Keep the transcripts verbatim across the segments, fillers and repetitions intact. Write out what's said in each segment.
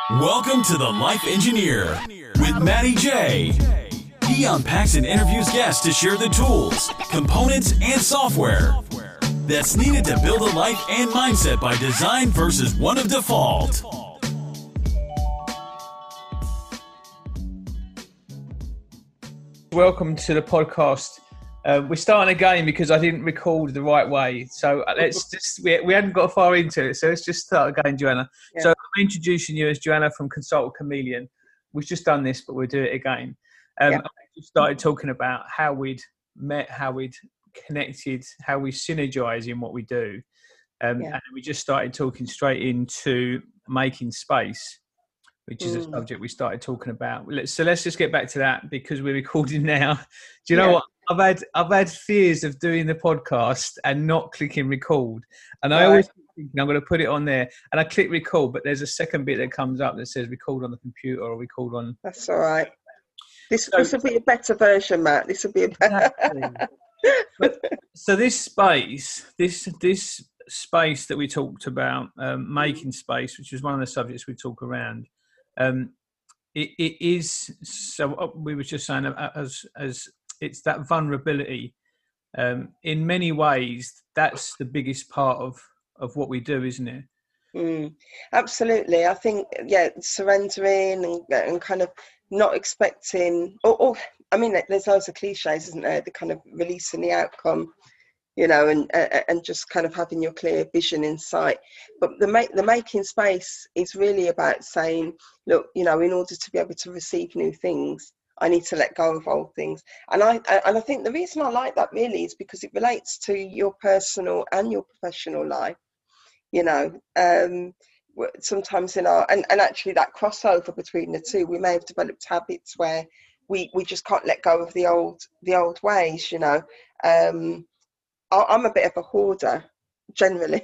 Welcome to The Life Engineer with Matty J. He unpacks and interviews guests to share the tools, components, and software that's needed to build a life and mindset by design versus one of default. Welcome to the podcast. Uh, we're starting again because I didn't record the right way. So let's just, we, we hadn't got far into it. So let's just start again, Joanna. Yeah. So I'm introducing you as Joanna from Consult Chameleon. We've just done this, but we'll do it again. Um, yeah. I just started talking about how we'd met, how we'd connected, how we synergize in what we do. Um, yeah. And we just started talking straight into making space, which is mm. a subject we started talking about. So let's just get back to that because we're recording now. Do you know yeah. what? I've had I've had fears of doing the podcast and not clicking record. And I right. always think I'm going to put it on there. And I click record, but there's a second bit that comes up that says record on the computer or record on... That's all right. This, so, this will be a better version, Matt. This will be a better... Exactly. but, so this space, this this space that we talked about, um, making space, which is one of the subjects we talk around, Um, it, it is, so we were just saying as, as it's that vulnerability. Um, in many ways, that's the biggest part of, of what we do, isn't it? Mm, absolutely. I think, yeah, surrendering and, and kind of not expecting, or, or, I mean, there's loads of cliches, isn't there? The kind of releasing the outcome, you know, and and just kind of having your clear vision in sight. But the make the making space is really about saying, look, you know, in order to be able to receive new things, I need to let go of old things. And I and I think the reason I like that really is because it relates to your personal and your professional life. You know, um, sometimes in our and, and actually that crossover between the two, we may have developed habits where we we just can't let go of the old the old ways. You know. Um, I'm a bit of a hoarder, generally.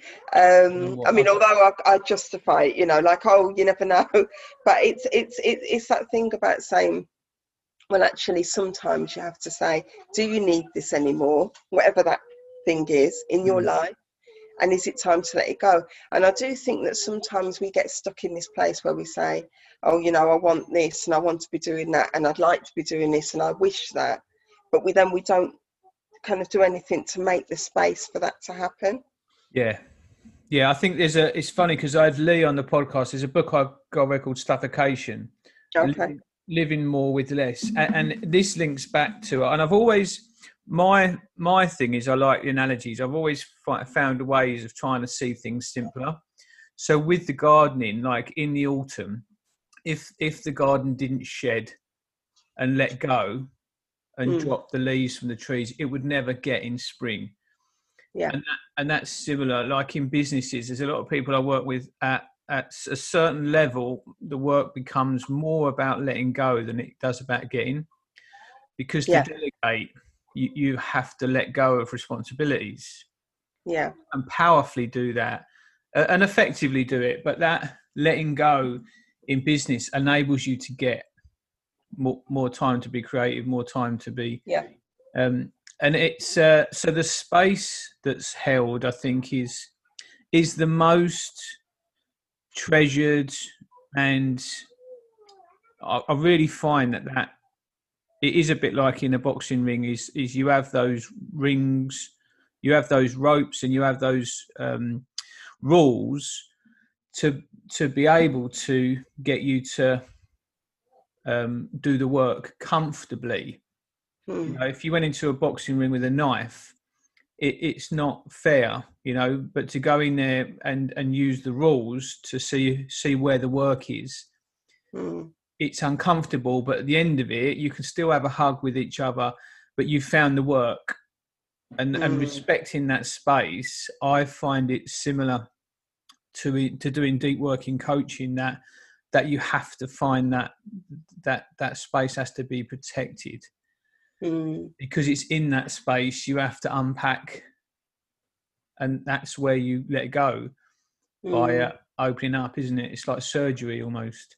um, I mean, although I, I justify it, you know, like, oh, you never know. But it's it's it's it's that thing about saying, well, actually, sometimes you have to say, do you need this anymore? Whatever that thing is in your mm. life, and is it time to let it go? And I do think that sometimes we get stuck in this place where we say, oh, you know, I want this, and I want to be doing that, and I'd like to be doing this, and I wish that, but we then we don't kind of do anything to make the space for that to happen. Yeah. Yeah, I think there's a, it's funny because I had Lee on the podcast. There's a book I got read called Stuffication. Okay. Living, living more with less. And, and this links back to it. And I've always, my my thing is I like the analogies. I've always found ways of trying to see things simpler. So with the gardening, like in the autumn, if if the garden didn't shed and let go, and mm. drop the leaves from the trees, it would never get in spring. Yeah. And, that, and that's similar, like in businesses, there's a lot of people I work with at, at a certain level, the work becomes more about letting go than it does about getting. Because to yeah. delegate, you, you have to let go of responsibilities. Yeah. And powerfully do that uh, and effectively do it. But that letting go in business enables you to get More, more time to be creative, more time to be, yeah. Um, and it's uh, so the space that's held, I think, is is the most treasured, and I, I really find that that it is a bit like in a boxing ring. Is is you have those rings, you have those ropes, and you have those um, rules to to be able to get you to. Um, do the work comfortably. Hmm. You know, if you went into a boxing ring with a knife, it, it's not fair, you know. But to go in there and, and use the rules to see see where the work is, hmm. it's uncomfortable. But at the end of it, you can still have a hug with each other. But you found the work, and hmm. and respecting that space, I find it similar to to doing deep work in coaching. That. that you have to find that that that space has to be protected mm. because it's in that space you have to unpack, and that's where you let go mm. by uh, opening up, isn't it? It's like surgery almost.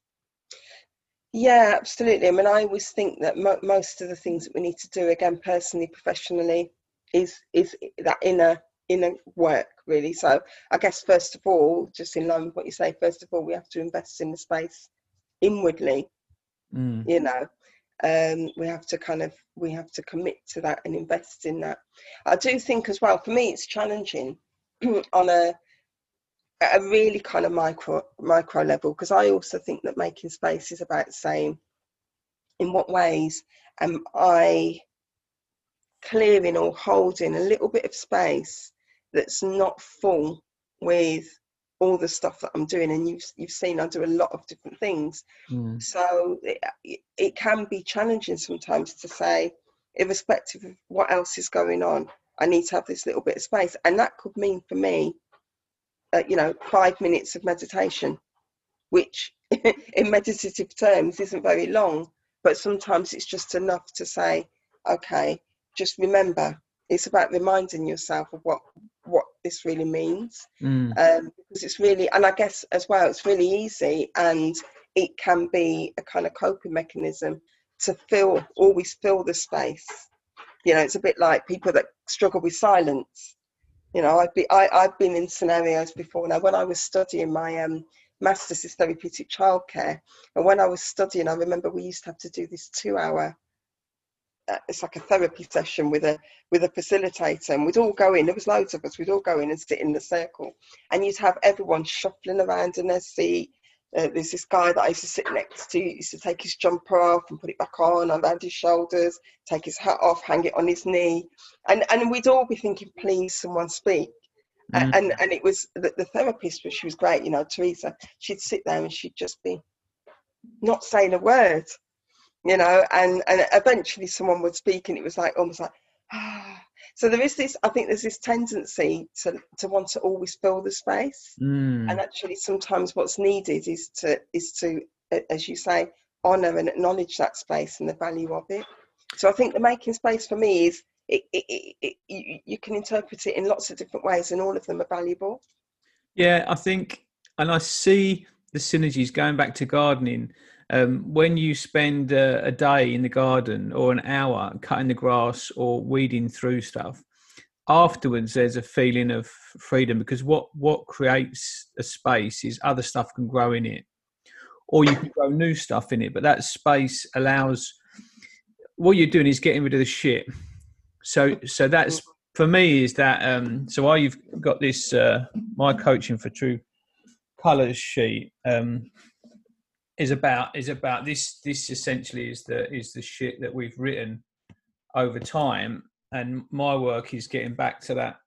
Yeah, absolutely. I mean, I always think that mo- most of the things that we need to do, again, personally, professionally, is is that inner inner work, really. So I guess first of all, just in line with what you say, first of all, we have to invest in the space inwardly. Mm. You know, um, we have to kind of we have to commit to that and invest in that. I do think as well, for me, it's challenging on a a really kind of micro micro level, because I also think that making space is about saying, in what ways am I clearing or holding a little bit of space that's not full with all the stuff that I'm doing. And you've you've seen I do a lot of different things. Mm. So it, it can be challenging sometimes to say, irrespective of what else is going on, I need to have this little bit of space. And that could mean for me, uh, you know, five minutes of meditation, which in meditative terms isn't very long, but sometimes it's just enough to say, okay, just remember, it's about reminding yourself of what what this really means. Mm. Um, because it's really, and I guess as well, it's really easy, and it can be a kind of coping mechanism to fill, always fill the space. You know, it's a bit like people that struggle with silence. You know, I've been, I, I've been in scenarios before. Now, when I was studying my um, master's in therapeutic childcare, and when I was studying, I remember we used to have to do this two-hour, uh, it's like a therapy session with a with a facilitator, and we'd all go in. There was loads of us. We'd all go in and sit in the circle, and you'd have everyone shuffling around in their seat. Uh, there's this guy that I used to sit next to. He used to take his jumper off and put it back on around his shoulders, take his hat off, hang it on his knee, and and we'd all be thinking, please, someone speak. Mm. And and it was the, the therapist, but she was great, you know, Teresa. She'd sit there and she'd just be not saying a word, you know, and and eventually someone would speak, and it was like almost like ah. So there is this, I think there's this tendency to to want to always fill the space, Mm. and actually sometimes what's needed is to is to, as you say, honour and acknowledge that space and the value of it. So I think the making space for me is, It, it, it, it, you, you can interpret it in lots of different ways, and all of them are valuable. Yeah, I think, and I see the synergies going back to gardening. Um, when you spend a, a day in the garden or an hour cutting the grass or weeding through stuff, afterwards there's a feeling of freedom, because what, what creates a space is other stuff can grow in it, or you can grow new stuff in it. But that space allows, what you're doing is getting rid of the shit. So, so that's, for me, is that, um, so I've got this, uh, my coaching for True Colours sheet, um, is about, is about this, this essentially is the, is the shit that we've written over time. And my work is getting back to that,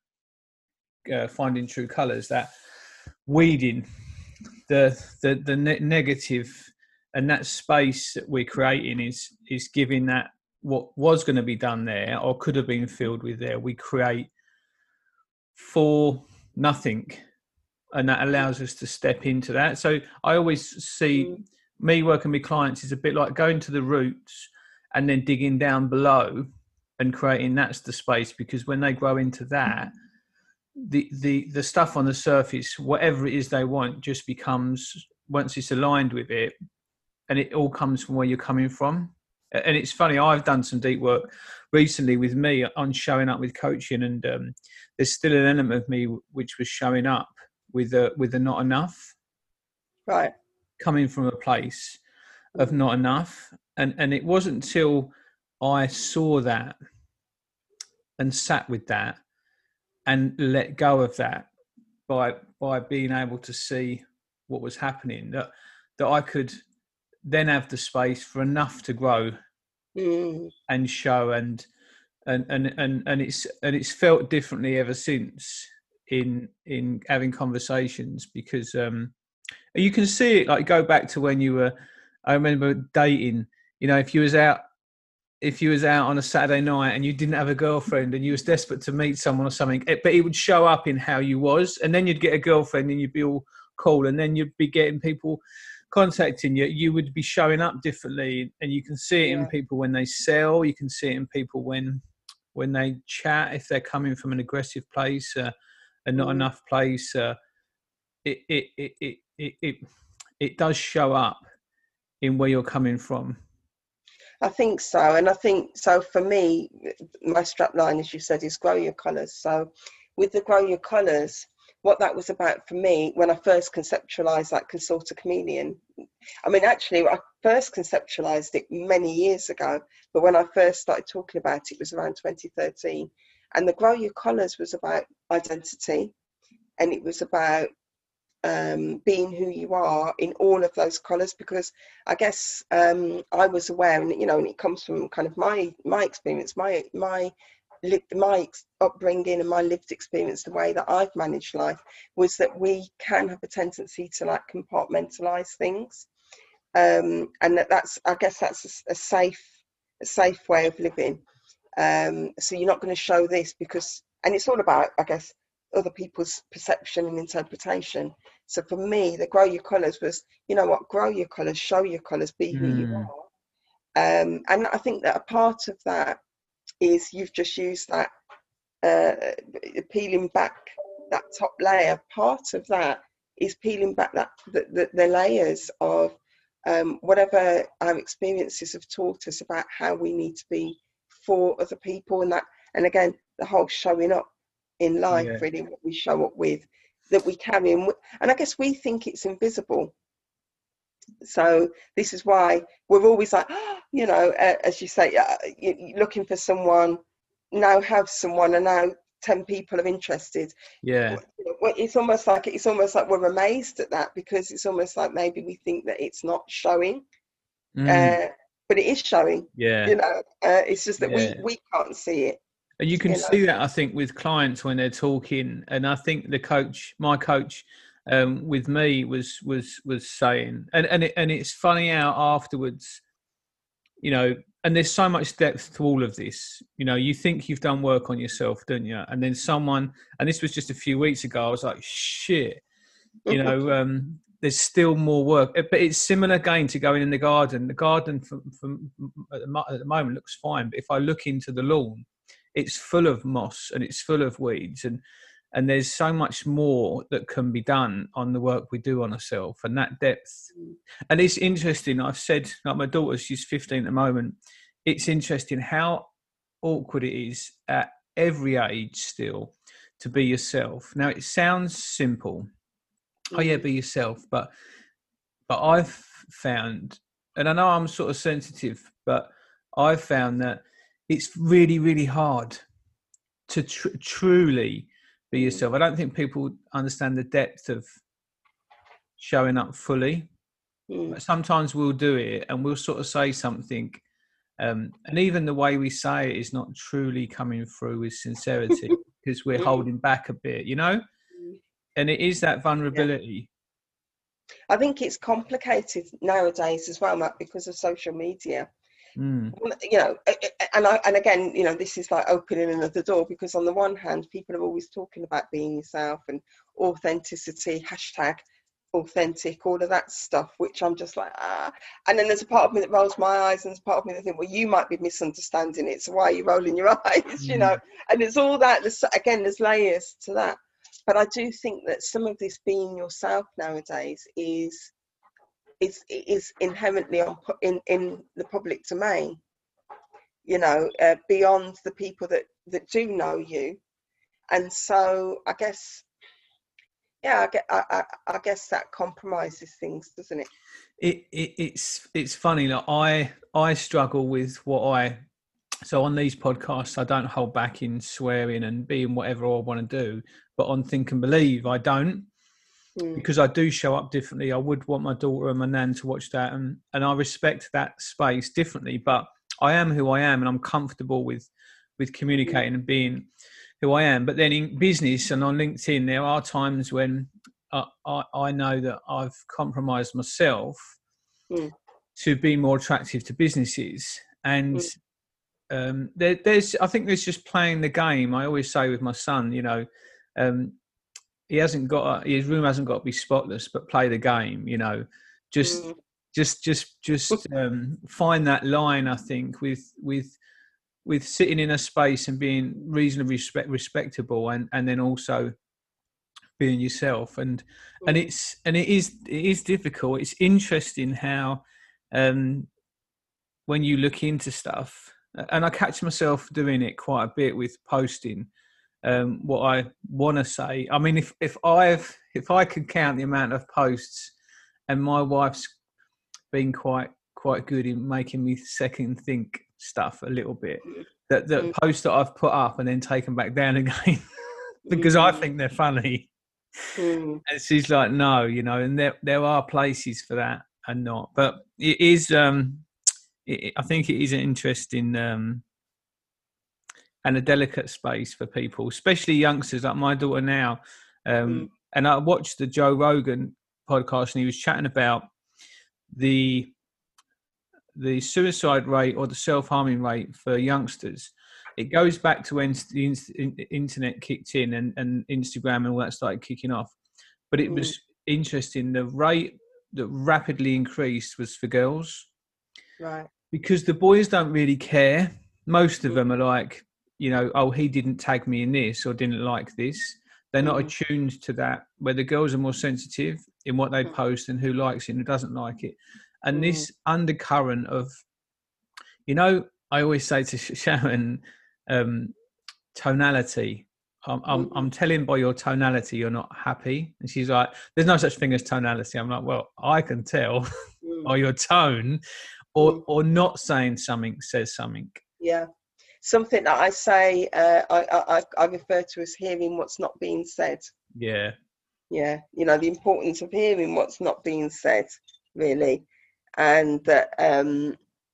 uh, finding true colours, that weeding the, the, the ne- negative, and that space that we're creating is, is giving that, what was going to be done there or could have been filled with there, we create for nothing, and that allows us to step into that. So I always see mm. me working with clients is a bit like going to the roots and then digging down below and creating that's the space, because when they grow into that, the the the stuff on the surface, whatever it is they want, just becomes, once it's aligned with it, and it all comes from where you're coming from. And it's funny, I've done some deep work recently with me on showing up with coaching, and um, there's still an element of me which was showing up with a, with a not enough. Right. Coming from a place of not enough. And, and it wasn't until I saw that and sat with that and let go of that by by being able to see what was happening, that that I could then have the space for enough to grow mm. and show, and and and and and it's and it's felt differently ever since in in having conversations, because um you can see it, like go back to when you were, I remember dating, you know, if you was out if you was out on a Saturday night and you didn't have a girlfriend and you was desperate to meet someone or something, but it would show up in how you was, and then you'd get a girlfriend and you'd be all cool, and then you'd be getting people contacting you, you would be showing up differently. And you can see it yeah. in people when they sell, you can see it in people when when they chat, if they're coming from an aggressive place, uh, and not mm. enough place, uh, it, it, it, it, it, it, it does show up in where you're coming from. I think so. And I think, so for me, my strap line, as you said, is grow your colours. So with the Grow Your Colours, what that was about for me when I first conceptualised that Consort a Chameleon. I mean, actually, I first conceptualised it many years ago, but when I first started talking about it, it was around twenty thirteen. And the Grow Your Colours was about identity, and it was about um, being who you are in all of those colours, because I guess um, I was aware, and you know, and it comes from kind of my my experience, my my my upbringing and my lived experience, the way that I've managed life, was that we can have a tendency to like compartmentalize things, um, and that that's, I guess that's a, a safe a safe way of living. Um, so you're not going to show this because, and it's all about, I guess, other people's perception and interpretation. So for me, the Grow Your Colours was, you know what, grow your colours, show your colours, be who mm. you are. Um, and I think that a part of that is you've just used that uh, peeling back that top layer. Part of that is peeling back that the, the, the layers of um, whatever our experiences have taught us about how we need to be for other people, and that, and again, the whole showing up in life, yeah. really, what we show up with, that we carry, and, and I guess we think it's invisible. So this is why we're always like, you know, uh, as you say, uh, you, looking for someone, now have someone, and now ten people are interested. Yeah, it's almost like it's almost like we're amazed at that, because it's almost like maybe we think that it's not showing, mm. uh, but it is showing. Yeah, you know, uh, it's just that yeah. we we can't see it. And you can you know? see that, I think, with clients when they're talking, and I think the coach, my coach. Um, with me was was was saying, and and it, and it's funny how afterwards, you know, and there's so much depth to all of this. You know, you think you've done work on yourself, don't you? And then someone, and this was just a few weeks ago, I was like, shit, you know, um, there's still more work. But it's similar again to going in the garden. The garden from, from at the moment looks fine, but if I look into the lawn, it's full of moss and it's full of weeds, and And there's so much more that can be done on the work we do on ourselves, and that depth. And it's interesting. I've said, like my daughter, she's fifteen at the moment. It's interesting how awkward it is at every age still to be yourself. Now it sounds simple. Oh yeah, be yourself. But, but I've found, and I know I'm sort of sensitive, but I've found that it's really, really hard to tr- truly be yourself. I don't think people understand the depth of showing up fully. Mm. But sometimes we'll do it and we'll sort of say something, um, and even the way we say it is not truly coming through with sincerity because we're holding back a bit, you know? And it is that vulnerability. Yeah. I think it's complicated nowadays as well, Matt, because of social media. Mm. You know, and I, and again, you know, this is like opening another door, because on the one hand, people are always talking about being yourself and authenticity, hashtag authentic, all of that stuff, which I'm just like, ah. And then there's a part of me that rolls my eyes, and there's a part of me that think, well, you might be misunderstanding it, so why are you rolling your eyes? Mm. You know, and it's all that. There's, again, there's layers to that. But I do think that some of this being yourself nowadays is. Is is inherently on, in in the public domain, you know, uh, beyond the people that that do know you, and so I guess, yeah, I get, I, I, I guess that compromises things, doesn't it? It, it it's it's funny. Like I I struggle with what I so on these podcasts I don't hold back in swearing and being whatever I want to do, but on Think and Believe I don't. Because I do show up differently. I would want my daughter and my nan to watch that, and, and I respect that space differently, but I am who I am, and I'm comfortable with with communicating and being who I am. But then in business and on LinkedIn, there are times when I, I, I know that I've compromised myself mm. to be more attractive to businesses. And mm. um, there, there's, I think there's just playing the game. I always say with my son, you know, um, he hasn't got, his room hasn't got to be spotless, but play the game, you know, just, mm. just, just, just um, find that line, I think, with, with, with sitting in a space and being reasonably respect, respectable and, and then also being yourself. And, mm. and it's, and it is, it is difficult. It's interesting how, um, when you look into stuff, and I catch myself doing it quite a bit with posting, um, what I want to say. I mean, if if I've if I could count the amount of posts, and my wife's been quite quite good in making me second think stuff a little bit. That that Mm. posts that I've put up and then taken back down again because I think they're funny. Mm. And she's like, no, you know, and there there are places for that and not. But it is, um, it, I think it is an interesting um, and a delicate space for people, especially youngsters like my daughter now. Um, Mm. And I watched the Joe Rogan podcast, and he was chatting about the the suicide rate or the self-harming rate for youngsters. It goes back to when the internet kicked in and, and Instagram and all that started kicking off. But it Mm. was interesting. The rate that rapidly increased was for girls. Right. Because the boys don't really care. Most of Mm. them are like, you know, oh, he didn't tag me in this or didn't like this. They're not Mm. attuned to that, where the girls are more sensitive in what they Mm. post and who likes it and who doesn't like it. And Mm. this undercurrent of, you know, I always say to Sharon, um, tonality. I'm, I'm, Mm. I'm telling by your tonality you're not happy. And she's like, there's no such thing as tonality. I'm like, well, I can tell Mm. by your tone, or Mm. or not saying something says something. Yeah. Something that I say, uh, I, I I refer to as hearing what's not being said. Yeah. Yeah, you know, the importance of hearing what's not being said, really, and that um,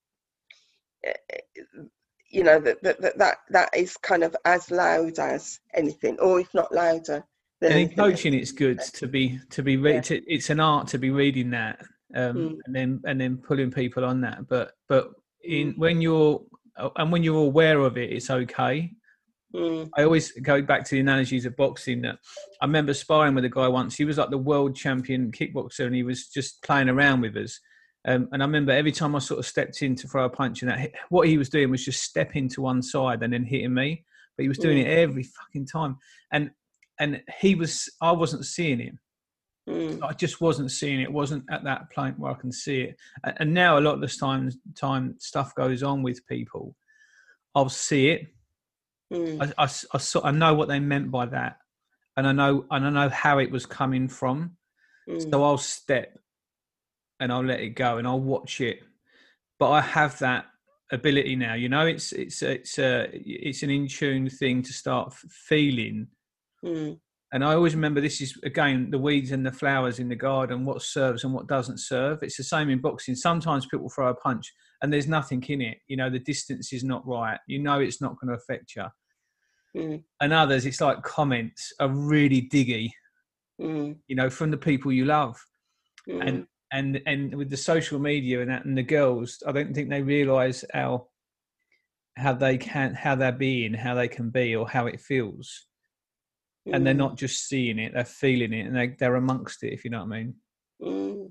you know that that that that, that is kind of as loud as anything, or if not louder than And in anything else. coaching, it's good to be to be re- Yeah. to, it's an art to be reading that, um, Mm. and then and then pulling people on that. But but in Mm. when you're and when you're aware of it, it's okay. Mm. I always go back to the analogies of boxing. That I remember sparring with a guy once. He was like the world champion kickboxer, and he was just playing around with us. Um, and I remember every time I sort of stepped in to throw a punch, and that, what he was doing was just stepping to one side and then hitting me. But he was doing Mm. it every fucking time, and and he was. I wasn't seeing him. Mm. I just wasn't seeing it. It wasn't at that point where I can see it. And, and now a lot of the time, time stuff goes on with people. I'll see it. Mm. I, I, I, saw, I know what they meant by that, and I know and I know how it was coming from. Mm. So I'll step, and I'll let it go, and I'll watch it. But I have that ability now. You know, it's it's it's a it's an in tune thing to start feeling. Mm. And I always remember this is again the weeds and the flowers in the garden. What serves and what doesn't serve. It's the same in boxing. Sometimes people throw a punch and there's nothing in it. You know, the distance is not right. You know, it's not going to affect you. Mm. And others, it's like comments are really diggy. Mm. You know, from the people you love, Mm. and and and with the social media and that, and the girls, I don't think they realise how how they can how they're being, how they can be, or how it feels. And they're not just seeing it; they're feeling it, and they, they're amongst it. If you know what I mean. Mm.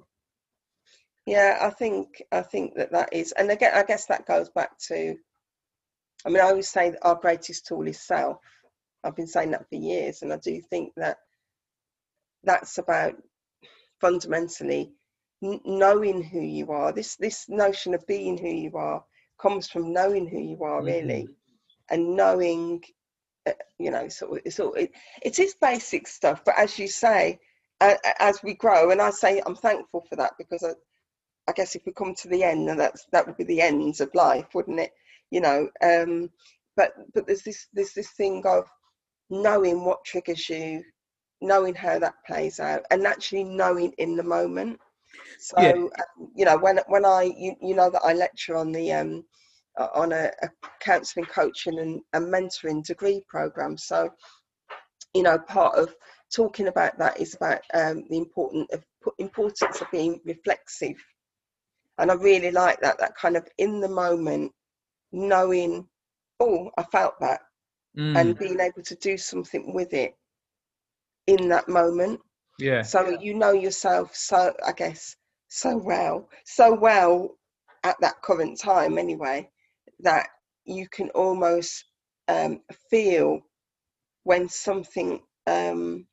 Yeah, I think I think that that is, and again, I guess that goes back to. I mean, I always say that our greatest tool is self. I've been saying that for years, and I do think that that's about fundamentally n- knowing who you are. This this notion of being who you are comes from knowing who you are, really, mm-hmm. and knowing. Uh, you know, so it's all it, it is basic stuff, but as you say, uh, as we grow, and I say I'm thankful for that, because I, I guess if we come to the end, and that's that would be the ends of life, wouldn't it? You know, um, but but there's this there's this thing of knowing what triggers you, knowing how that plays out, and actually knowing in the moment. So yeah. um, you know, when when I you, you know that I lecture on the um, on a, a counselling, coaching and, and mentoring degree program. So, you know, part of talking about that is about um, the important of, importance of being reflexive. And I really like that, that kind of in the moment, knowing, oh, I felt that, mm. and being able to do something with it in that moment. Yeah. So you know yourself so, I guess, so well, so well at that current time anyway, that you can almost um, feel when something um,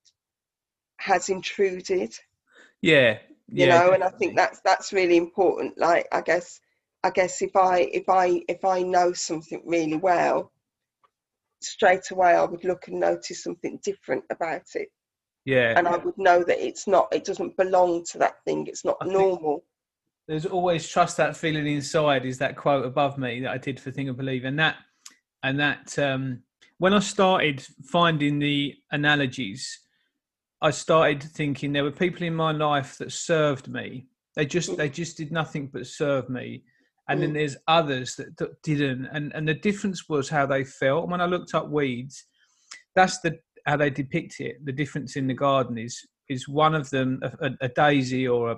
has intruded. Yeah, you yeah, know, definitely. And I think that's that's really important. Like, I guess, I guess if I if I if I know something really well, straight away I would look and notice something different about it. Yeah. And I would know that it's not, it doesn't belong to that thing. It's not I think normal. there's always trust that feeling inside is that quote above me that I did for Think and Believe. And that, and that, um, when I started finding the analogies, I started thinking there were people in my life that served me. They just, mm. they just did nothing but serve me. And mm. then there's others that, that didn't. And, and the difference was how they felt. And when I looked up weeds, that's the, how they depict it. The difference in the garden is, is one of them, a, a daisy or a,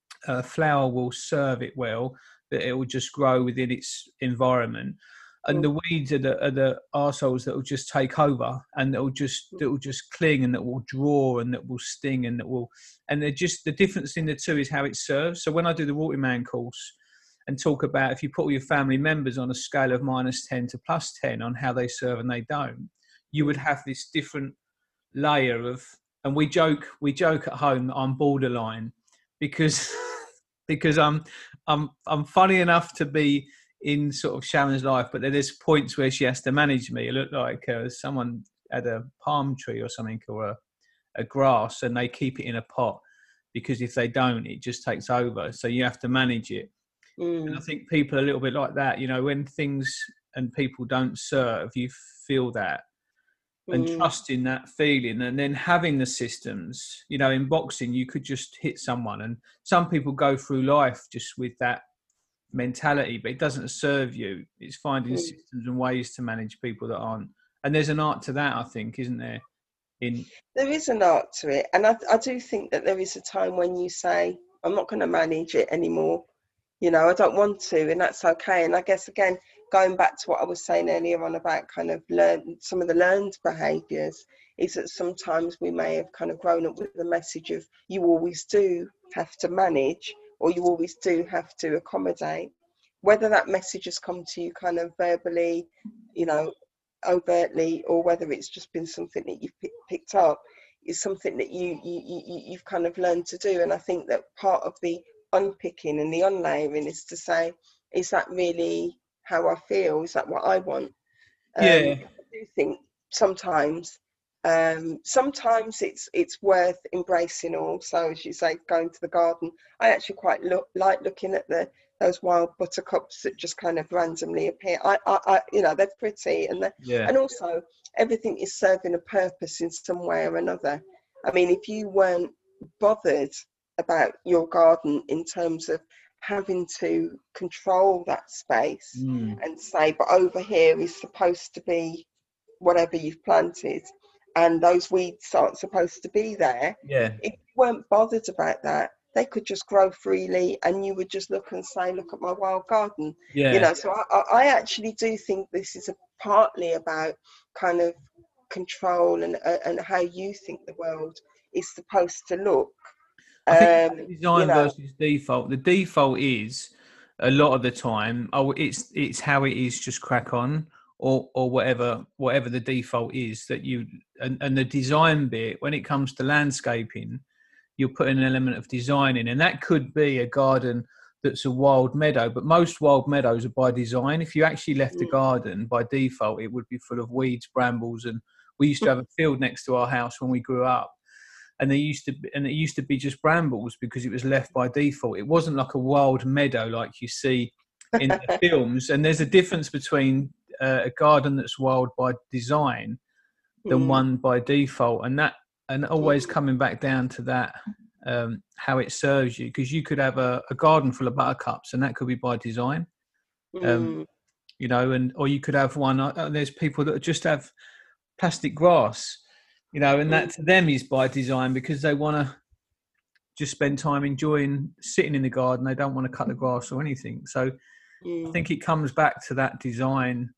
a flower will serve it well, that it will just grow within its environment. And the weeds are the, are the arseholes that will just take over, and that will just that will just cling, and that will draw, and that will sting, and that will, and they're just, the difference in the two is how it serves. So when I do the Walking Man course and talk about if you put all your family members on a scale of minus ten to plus ten on how they serve and they don't, you would have this different layer of, and we joke we joke at home that I'm borderline because because I'm I'm I'm funny enough to be in sort of Sharon's life, but there's points where she has to manage me. It looked like uh, someone had a palm tree or something, or a, a grass, and they keep it in a pot because if they don't, it just takes over. So you have to manage it. Mm. And I think people are a little bit like that. You know, when things and people don't serve, you feel that. And mm. trusting that feeling, and then having the systems. You know, in boxing, you could just hit someone, and some people go through life just with that mentality, but it doesn't serve you. It's finding mm. systems and ways to manage people that aren't. And there's an art to that, I think, isn't there? In there is an art to it, and I, I do think that there is a time when you say, I'm not going to manage it anymore. You know, I don't want to, and that's okay. And I guess, again, going back to what I was saying earlier on about kind of learn some of the learned behaviours, is that sometimes we may have kind of grown up with the message of you always do have to manage, or you always do have to accommodate. Whether that message has come to you kind of verbally, you know, overtly, or whether it's just been something that you've p- picked up, is something that you, you, you, you've kind of learned to do. And I think that part of the unpicking and the unlayering is to say, is that really how I feel? Is that what I want? Um, yeah. I do think sometimes Um, sometimes it's it's worth embracing also, as you say, going to the garden. I actually quite look, like looking at the those wild buttercups that just kind of randomly appear. I, I, I you know, they're pretty, and they're, yeah. and also everything is serving a purpose in some way or another. I mean, if you weren't bothered about your garden in terms of having to control that space mm. and say, but over here is supposed to be whatever you've planted, and those weeds aren't supposed to be there. Yeah. If you weren't bothered about that, they could just grow freely, and you would just look and say, look at my wild garden. Yeah. You know, so I, I actually do think this is a, partly about kind of control and uh, and how you think the world is supposed to look. I think um, design you know, versus default. The default is a lot of the time, oh, it's it's how it is, just crack on. Or, or whatever, whatever the default is that you, and, and the design bit, when it comes to landscaping, you'll put an element of design in, and that could be a garden that's a wild meadow, but most wild meadows are by design. If you actually left a garden by default, it would be full of weeds, brambles, and we used to have a field next to our house when we grew up, and they used to be, and it used to be just brambles because it was left by default. It wasn't like a wild meadow like you see in the films, and there's a difference between Uh, a garden that's wild by design than mm. one by default, and that and always coming back down to that, um, how it serves you, because you could have a, a garden full of buttercups and that could be by design, um, mm. you know, and or you could have one. Uh, there's people that just have plastic grass, you know, and that to them is by design because they want to just spend time enjoying sitting in the garden. They don't want to cut the grass or anything. So mm. I think it comes back to that design.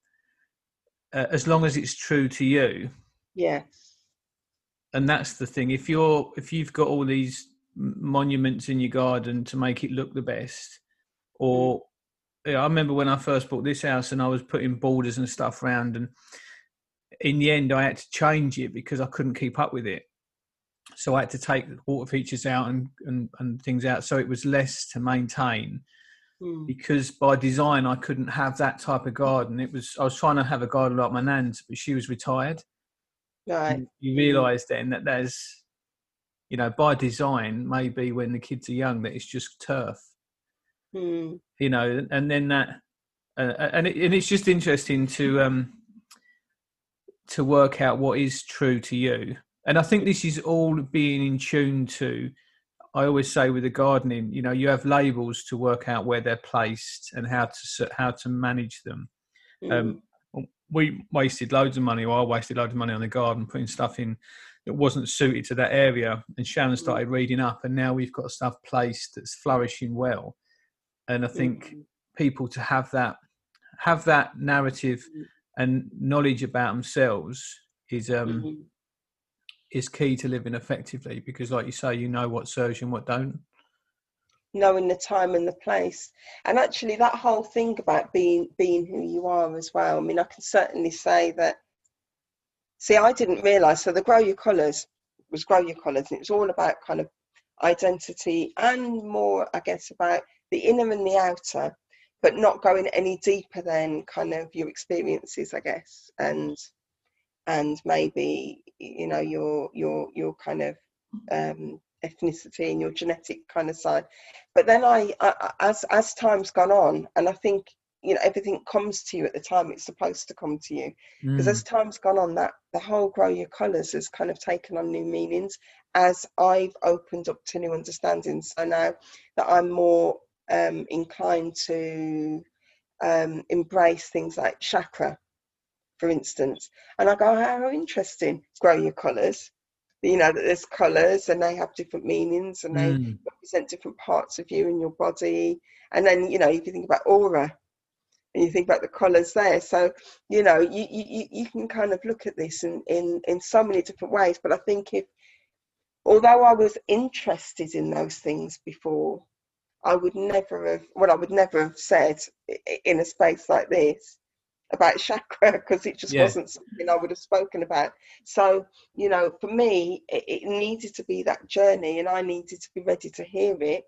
Uh, as long as it's true to you, yes. And that's the thing. If you're, if you've got all these monuments in your garden to make it look the best, or mm. yeah, I remember when I first bought this house and I was putting borders and stuff around, and in the end I had to change it because I couldn't keep up with it. So I had to take water features out and and, and things out, so it was less to maintain. Mm. because by design I couldn't have that type of garden. It was I was trying to have a garden like my nan's, but she was retired. Right. You, you realise then that there's, you know, by design, maybe when the kids are young, that it's just turf. Mm. You know, and then that, uh, and it, and it's just interesting to um to work out what is true to you. And I think this is all being in tune to. I always say with the gardening, you know, you have labels to work out where they're placed and how to how to manage them. Mm. Um, we wasted loads of money, or I wasted loads of money on the garden, putting stuff in that wasn't suited to that area. And Shannon started reading up, and now we've got stuff placed that's flourishing well. And I think Mm. people to have that have that narrative and knowledge about themselves is um Mm. is key to living effectively, because, like you say, you know what serves you and what don't. Knowing the time and the place, and actually that whole thing about being being who you are as well. I mean, I can certainly say that. See, I didn't realise. So the Grow Your Colours was Grow Your Colours, and it was all about kind of identity and more, I guess, about the inner and the outer, but not going any deeper than kind of your experiences, I guess, and and maybe, you know, your your your kind of um, ethnicity and your genetic kind of side. But then I, I, as as time's gone on, and I think, you know, everything comes to you at the time it's supposed to come to you. Because Mm. as time's gone on, that the whole Grow Your Colours has kind of taken on new meanings as I've opened up to new understandings. So now that I'm more um, inclined to um, embrace things like chakra, for instance, and I go, how interesting, Grow Your Colours. You know, that there's colours and they have different meanings and they Mm. represent different parts of you and your body. And then, you know, if you think about aura and you think about the colours there, so, you know, you you, you can kind of look at this in, in, in so many different ways. But I think if, although I was interested in those things before, I would never have, well, I would never have said in a space like this about chakra, because it just Yeah. wasn't something I would have spoken about. So, you know, for me, it, it needed to be that journey, and I needed to be ready to hear it,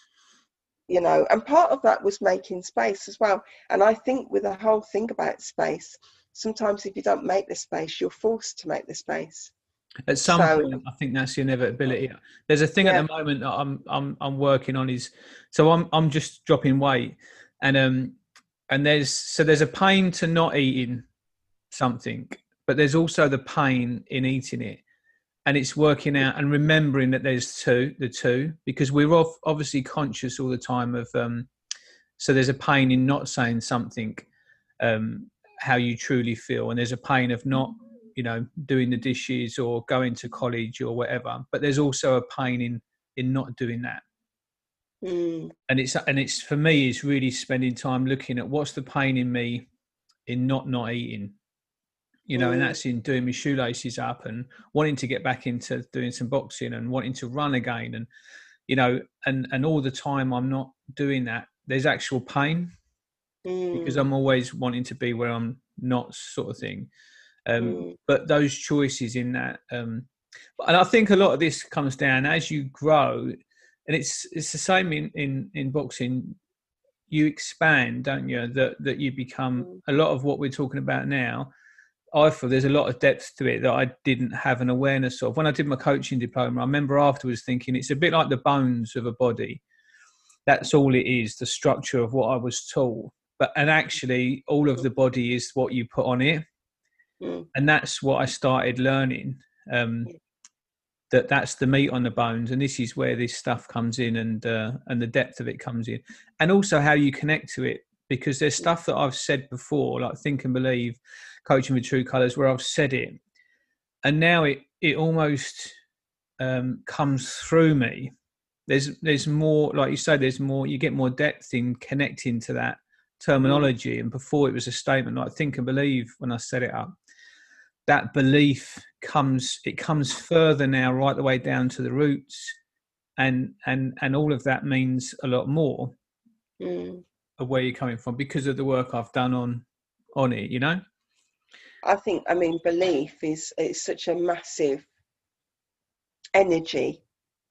you know, and part of that was making space as well. And I think with the whole thing about space, sometimes if you don't make the space, you're forced to make the space. At some So, point, I think that's the inevitability. There's a thing at yeah. the moment that I'm I'm I'm working on is, so I'm I'm just dropping weight, and um and there's so there's a pain to not eating something, but there's also the pain in eating it, and it's working out and remembering that there's two the two because we're off, obviously conscious all the time of um so there's a pain in not saying something um how you truly feel, and there's a pain of not, you know, doing the dishes or going to college or whatever, but there's also a pain in in not doing that. Mm. And it's and it's for me is really spending time looking at what's the pain in me in not not eating, you know, and Mm. that's in doing my shoelaces up and wanting to get back into doing some boxing and wanting to run again, and you know, and and all the time I'm not doing that, there's actual pain because Mm. I'm always wanting to be where I'm not, sort of thing. Um, Mm. but those choices in that, um, and I think a lot of this comes down as you grow, and it's it's the same in in, in boxing. You expand, don't you? That that you become a lot of what we're talking about now. I feel there's a lot of depth to it that I didn't have an awareness of when I did my coaching diploma. I remember afterwards thinking it's a bit like the bones of a body. That's all it is, the structure of what I was taught. But and actually, all of the body is what you put on it. Mm. And that's what I started learning, um, that that's the meat on the bones, and this is where this stuff comes in, and uh, and the depth of it comes in, and also how you connect to it, because there's stuff that I've said before, like Think and Believe, Coaching with True Colours, where I've said it, and now it it almost um, comes through me. There's there's more, like you say, there's more, you get more depth in connecting to that terminology, mm. and before it was a statement like Think and Believe when I set it up. That belief comes, it comes further now, right the way down to the roots, and and and all of that means a lot more Mm. of where you're coming from because of the work I've done on on it, you know. I think, I mean, belief is it's such a massive energy,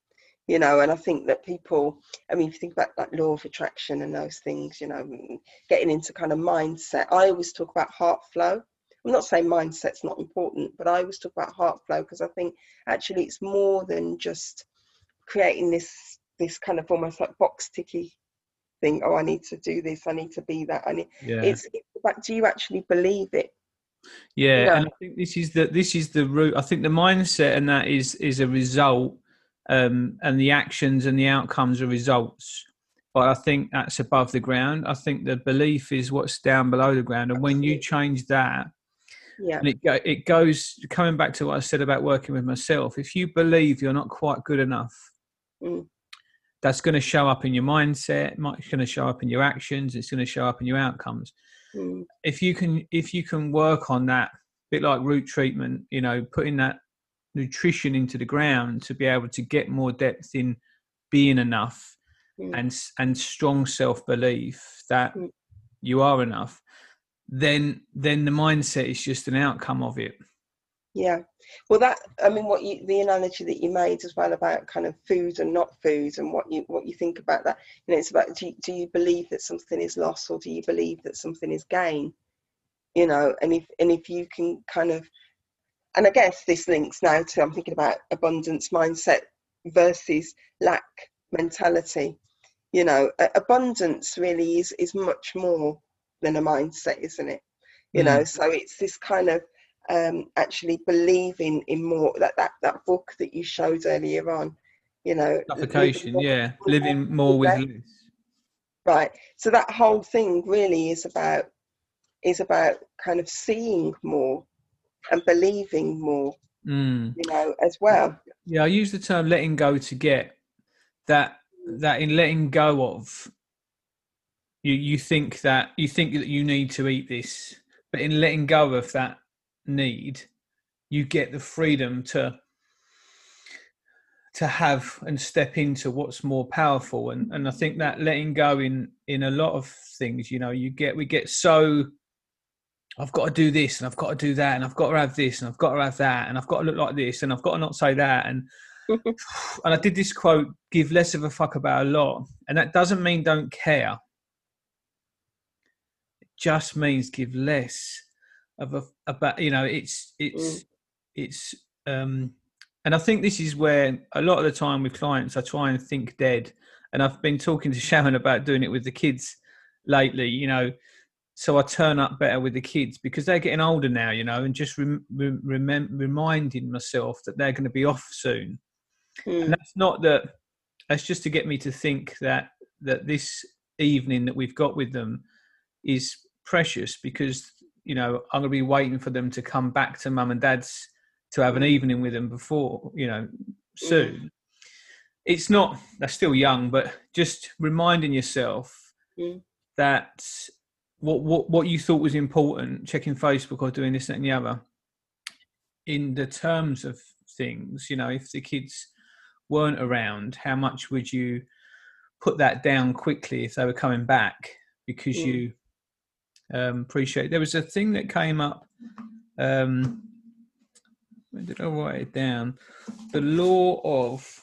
you know. And I think that people, I mean, if you think about like law of attraction and those things, you know, getting into kind of mindset, I always talk about heart flow. I'm not saying mindset's not important, but I always talk about heart flow, because I think actually it's more than just creating this this kind of almost like box ticky thing. Oh, I need to do this, I need to be that, I need, Yeah. it's, it's about, do you actually believe it? Yeah, You know? and I think this is the this is the root. I think the mindset and that is is a result, um, and the actions and the outcomes are results. But I think that's above the ground. I think the belief is what's down below the ground, and when you change that, Yeah. and it go, it goes coming back to what I said about working with myself. If you believe you're not quite good enough, Mm. that's going to show up in your mindset. It's going to show up in your actions. It's going to show up in your outcomes. Mm. If you can, if you can work on that, a bit like root treatment, you know, putting that nutrition into the ground to be able to get more depth in being enough, Mm. and and strong self-belief that Mm. you are enough, then then the mindset is just an outcome of it. Yeah. Well, that, I mean, what you, the analogy that you made as well about kind of food and not food, and what you what you think about that, you know, it's about, do you, do you believe that something is loss, or do you believe that something is gain? You know, and if and if you can kind of, and I guess this links now to, I'm thinking about abundance mindset versus lack mentality. You know, abundance really is is much more than a mindset, isn't it? You know, Mm. so it's this kind of um, actually believing in more, that, that that book that you showed earlier on, you know, living Suffocation, more, yeah, living living more more with with less. less. Right. So that whole thing really is about is about kind of seeing more and believing more, Mm. you know, as well. Yeah, I use the term letting go to get that. That in letting go of, you you think that you think that you need to eat this, but in letting go of that need, you get the freedom to to have and step into what's more powerful. And and I think that letting go in in a lot of things, you know, you get we get so, I've got to do this and I've got to do that and I've got to have this and I've got to have that and I've got to look like this and I've got to not say that. And and I did this quote, give less of a fuck about a lot. And that doesn't mean don't care. It just means give less of a, about, you know, it's, it's, Mm. it's, um, and I think this is where a lot of the time with clients, I try and think dead. And I've been talking to Sharon about doing it with the kids lately, you know, so I turn up better with the kids because they're getting older now, you know, and just rem- rem- reminding myself that they're going to be off soon. Mm. And that's not that, that's just to get me to think that, that this evening that we've got with them is precious, because, you know, I'm going to be waiting for them to come back to mum and dad's to have an evening with them before, you know, soon. Mm. It's not, they're still young, but just reminding yourself mm. that what, what, what you thought was important, checking Facebook or doing this, that and the other, in the terms of things, you know, if the kids weren't around, how much would you put that down quickly if they were coming back because mm. you um, appreciate. There was a thing that came up, um, when did I write it down? The law of,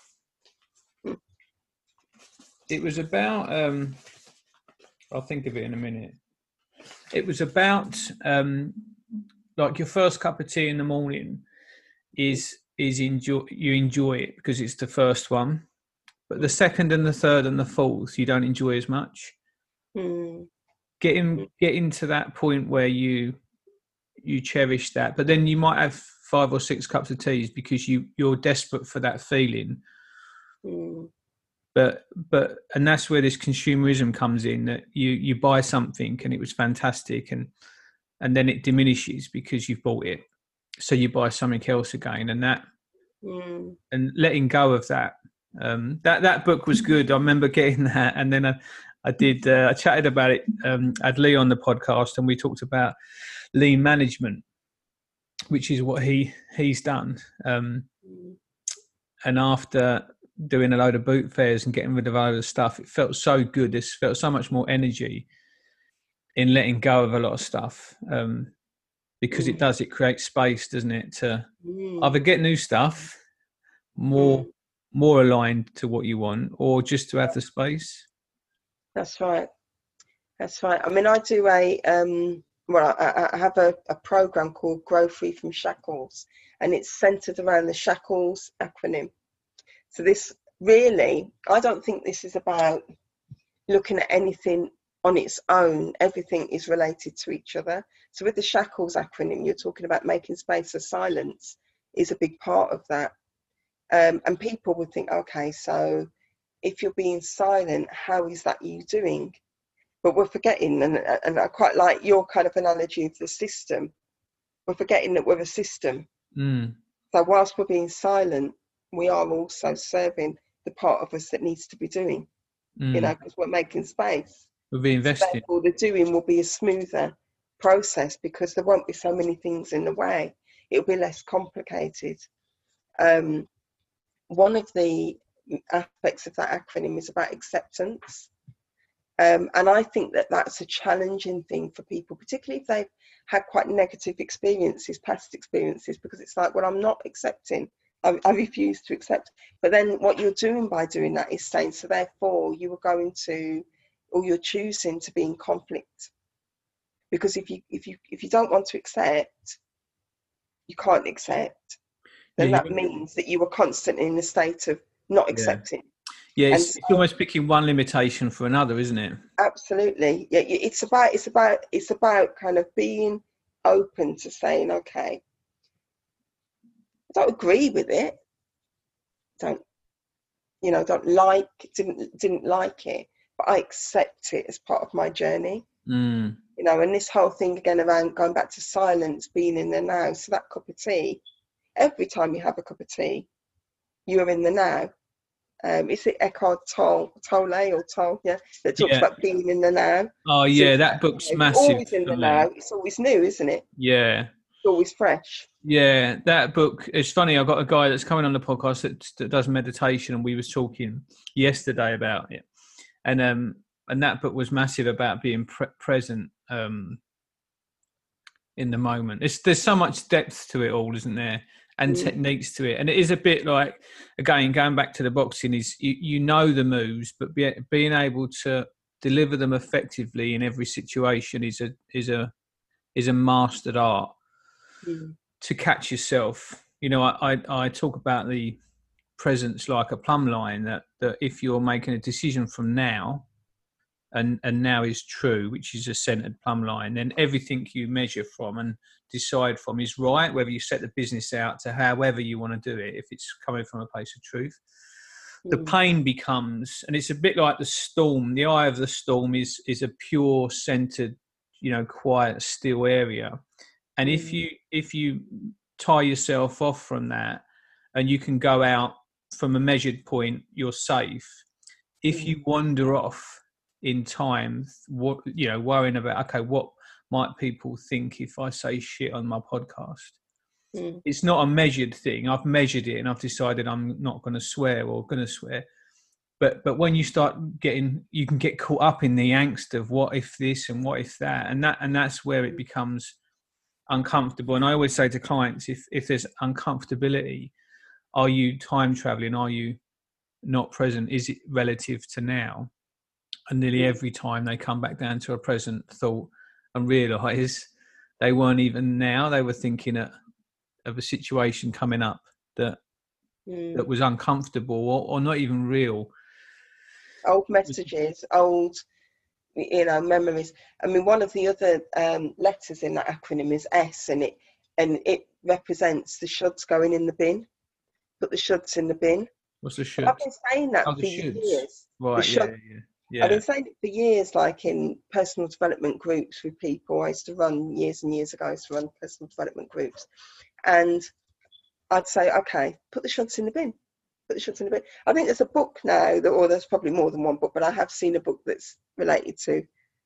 it was about, um, I'll think of it in a minute. It was about um, like your first cup of tea in the morning is is enjoy you enjoy it because it's the first one, but the second and the third and the fourth you don't enjoy as much. Mm. Getting getting to that point where you you cherish that, but then you might have five or six cups of teas because you you're desperate for that feeling. Mm. But but and that's where this consumerism comes in, that you you buy something and it was fantastic and and then it diminishes because you've bought it. So you buy something else again, and that, mm. and letting go of that. Um, that that book was good. I remember getting that, and then I, I did. Uh, I chatted about it. Um, I had Lee on the podcast, and we talked about lean management, which is what he he's done. Um, mm. And after doing a load of boot fairs and getting rid of all the stuff, it felt so good. This felt so much more energy in letting go of a lot of stuff. Um, Because mm. it does, it creates space, doesn't it, to mm. either get new stuff, more mm. more aligned to what you want, or just to have the space. That's right. That's right. I mean, I do a, um, well, I, I have a, a program called Grow Free from Shackles, and it's centered around the Shackles acronym. So this really, I don't think this is about looking at anything on its own. Everything is related to each other. So with the Shackles acronym, you're talking about making space for silence is a big part of that. Um, and people would think, okay, so if you're being silent, how is that you doing? But we're forgetting, and, and I quite like your kind of analogy of the system. We're forgetting that we're a system. Mm. So whilst we're being silent, we are also serving the part of us that needs to be doing, Mm. you know, because we're making space. We'll be investing. So the doing will be a smoother process because there won't be so many things in the way. It'll be less complicated. Um, one of the aspects of that acronym is about acceptance. Um, and I think that that's a challenging thing for people, particularly if they've had quite negative experiences, past experiences, because it's like, well, I'm not accepting. I, I refuse to accept. But then what you're doing by doing that is saying, so therefore you are going to, or you're choosing to be in conflict. Because if you if you if you don't want to accept, you can't accept. Then Yeah, that means that you are constantly in a state of not accepting. Yeah, And it's, so, it's almost picking one limitation for another, isn't it? absolutely. Yeah, it's about it's about it's about kind of being open to saying, okay, I don't agree with it. Don't you know? Don't like didn't didn't like it, but I accept it as part of my journey. Mm. You know, and this whole thing again around going back to silence, being in the now. So that cup of tea, every time you have a cup of tea, you are in the now. Um, is it Eckhart Tolle, Tolle or Tolle? Yeah, that talks Yeah. about being in the now. Oh, yeah, so that book's it's massive always in for the me. now. It's always new, isn't it? Yeah. It's always fresh. Yeah, that book, it's funny, I've got a guy that's coming on the podcast that, that does meditation, and we was talking yesterday about it. And um, and that book was massive about being pre- present um, in the moment. It's, there's so much depth to it all, isn't there? And Mm. techniques to it. And it is a bit like, again, going back to the boxing, is you, you know the moves, but be, being able to deliver them effectively in every situation is a is a is a mastered art. Mm. To catch yourself. You know, I, I I talk about the presence like a plumb line, that that if you're making a decision from now, and and now is true, which is a centered plumb line, then everything you measure from and decide from is right, whether you set the business out to however you want to do it, if it's coming from a place of truth. The Mm. pain becomes, and it's a bit like the storm, the eye of the storm is is a pure centered, you know, quiet, still area. And Mm. if you if you tie yourself off from that, and you can go out from a measured point, you're safe. If Mm. you wander off in time, what you know, worrying about, okay, what might people think if I say shit on my podcast? Mm. It's not a measured thing. I've measured it and I've decided I'm not going to swear or going to swear. But but when you start getting, you can get caught up in the angst of what if this and what if that, and that and that's where it becomes uncomfortable. And I always say to clients, if if there's uncomfortability, are you time traveling? Are you not present? Is it relative to now? And nearly every time they come back down to a present thought and realize they weren't even now. They were thinking of, of a situation coming up that Mm. that was uncomfortable or, or not even real. Old messages, old, you know, memories. I mean, one of the other um, letters in that acronym is S, and it and it represents the shoulds going in the bin. Put the shoulds in the bin. What's the And should? I've been saying that Oh, for the shoulds. years. Right, The yeah, should, yeah, I've yeah. been saying it for years, like in personal development groups with people. I used to run years and years ago. I used to run personal development groups, and I'd say, okay, put the shoulds in the bin. Put the shoulds in the bin. I think there's a book now, that, or there's probably more than one book, but I have seen a book that's related to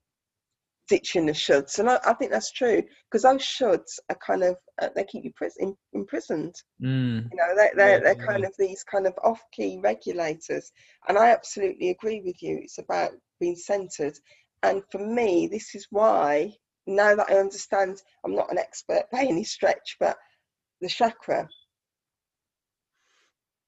ditching the shoulds, and I, I think that's true, because those shoulds are kind of uh, they keep you pris- in, imprisoned. Mm. You know, they're they're, Yeah, they're yeah. kind of these kind of off-key regulators, and I absolutely agree with you. It's about being centered, and for me, this is why, now that I understand, I'm not an expert by any stretch, but the chakra,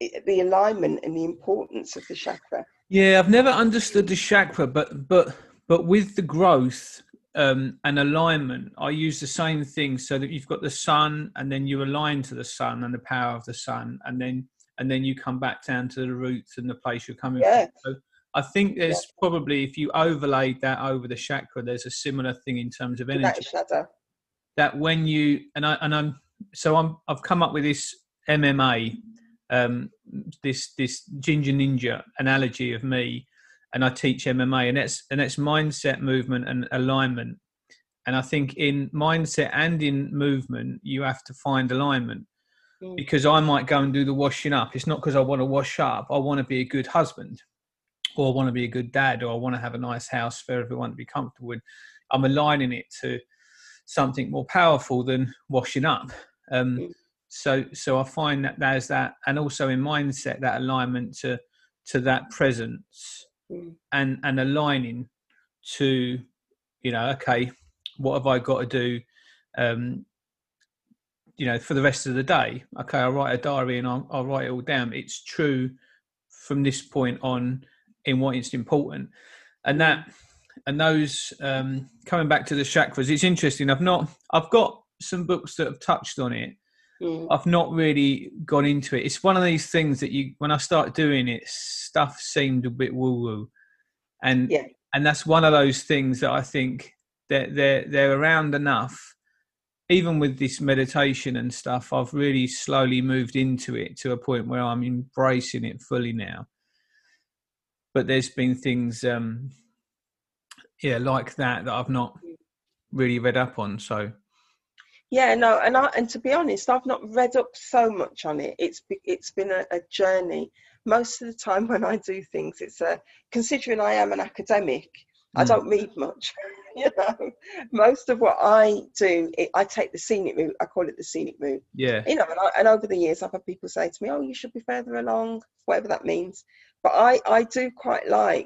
the alignment and the importance of the chakra. Yeah, I've never understood the chakra, but but but with the growth um, and alignment, I use the same thing, so that you've got the sun, and then you align to the sun and the power of the sun, and then and then you come back down to the roots and the place you're coming Yeah. from. So I think there's yeah. probably, if you overlaid that over the chakra, there's a similar thing in terms of energy. That shadow. That when you and I and I'm so I'm I've come up with this M M A. Um, this this ginger ninja analogy of me, and I teach M M A, and that's and that's mindset, movement, and alignment. And I think in mindset and in movement, you have to find alignment, mm. because I might go and do the washing up. It's not because I want to wash up. I want to be a good husband, or I want to be a good dad, or I want to have a nice house for everyone to be comfortable with. I'm aligning it to something more powerful than washing up. Um, mm. So, so I find that there's that, and also in mindset, that alignment to, to that presence, mm. and, and aligning to, you know, okay, what have I got to do, um, you know, for the rest of the day? Okay, I'll write a diary and I'll, I'll write it all down. It's true from this point on in what is important. And that, and those, um, coming back to the chakras, it's interesting. I've not, I've got some books that have touched on it. I've not really gone into it. It's one of these things that you, when I start doing it, stuff seemed a bit woo-woo, and yeah. and that's one of those things that I think that they're they're around enough. Even with this meditation and stuff, I've really slowly moved into it to a point where I'm embracing it fully now. But there's been things, um, yeah, like that that I've not really read up on. So. Yeah, no, and I, and to be honest, I've not read up so much on it. It's it's been a, a journey. Most of the time when I do things, it's a considering I am an academic, mm. I don't read much. You know, most of what I do, it, I take the scenic route. I call it the scenic route. Yeah. You know, and, I, and over the years, I've had people say to me, "Oh, you should be further along," whatever that means. But I I do quite like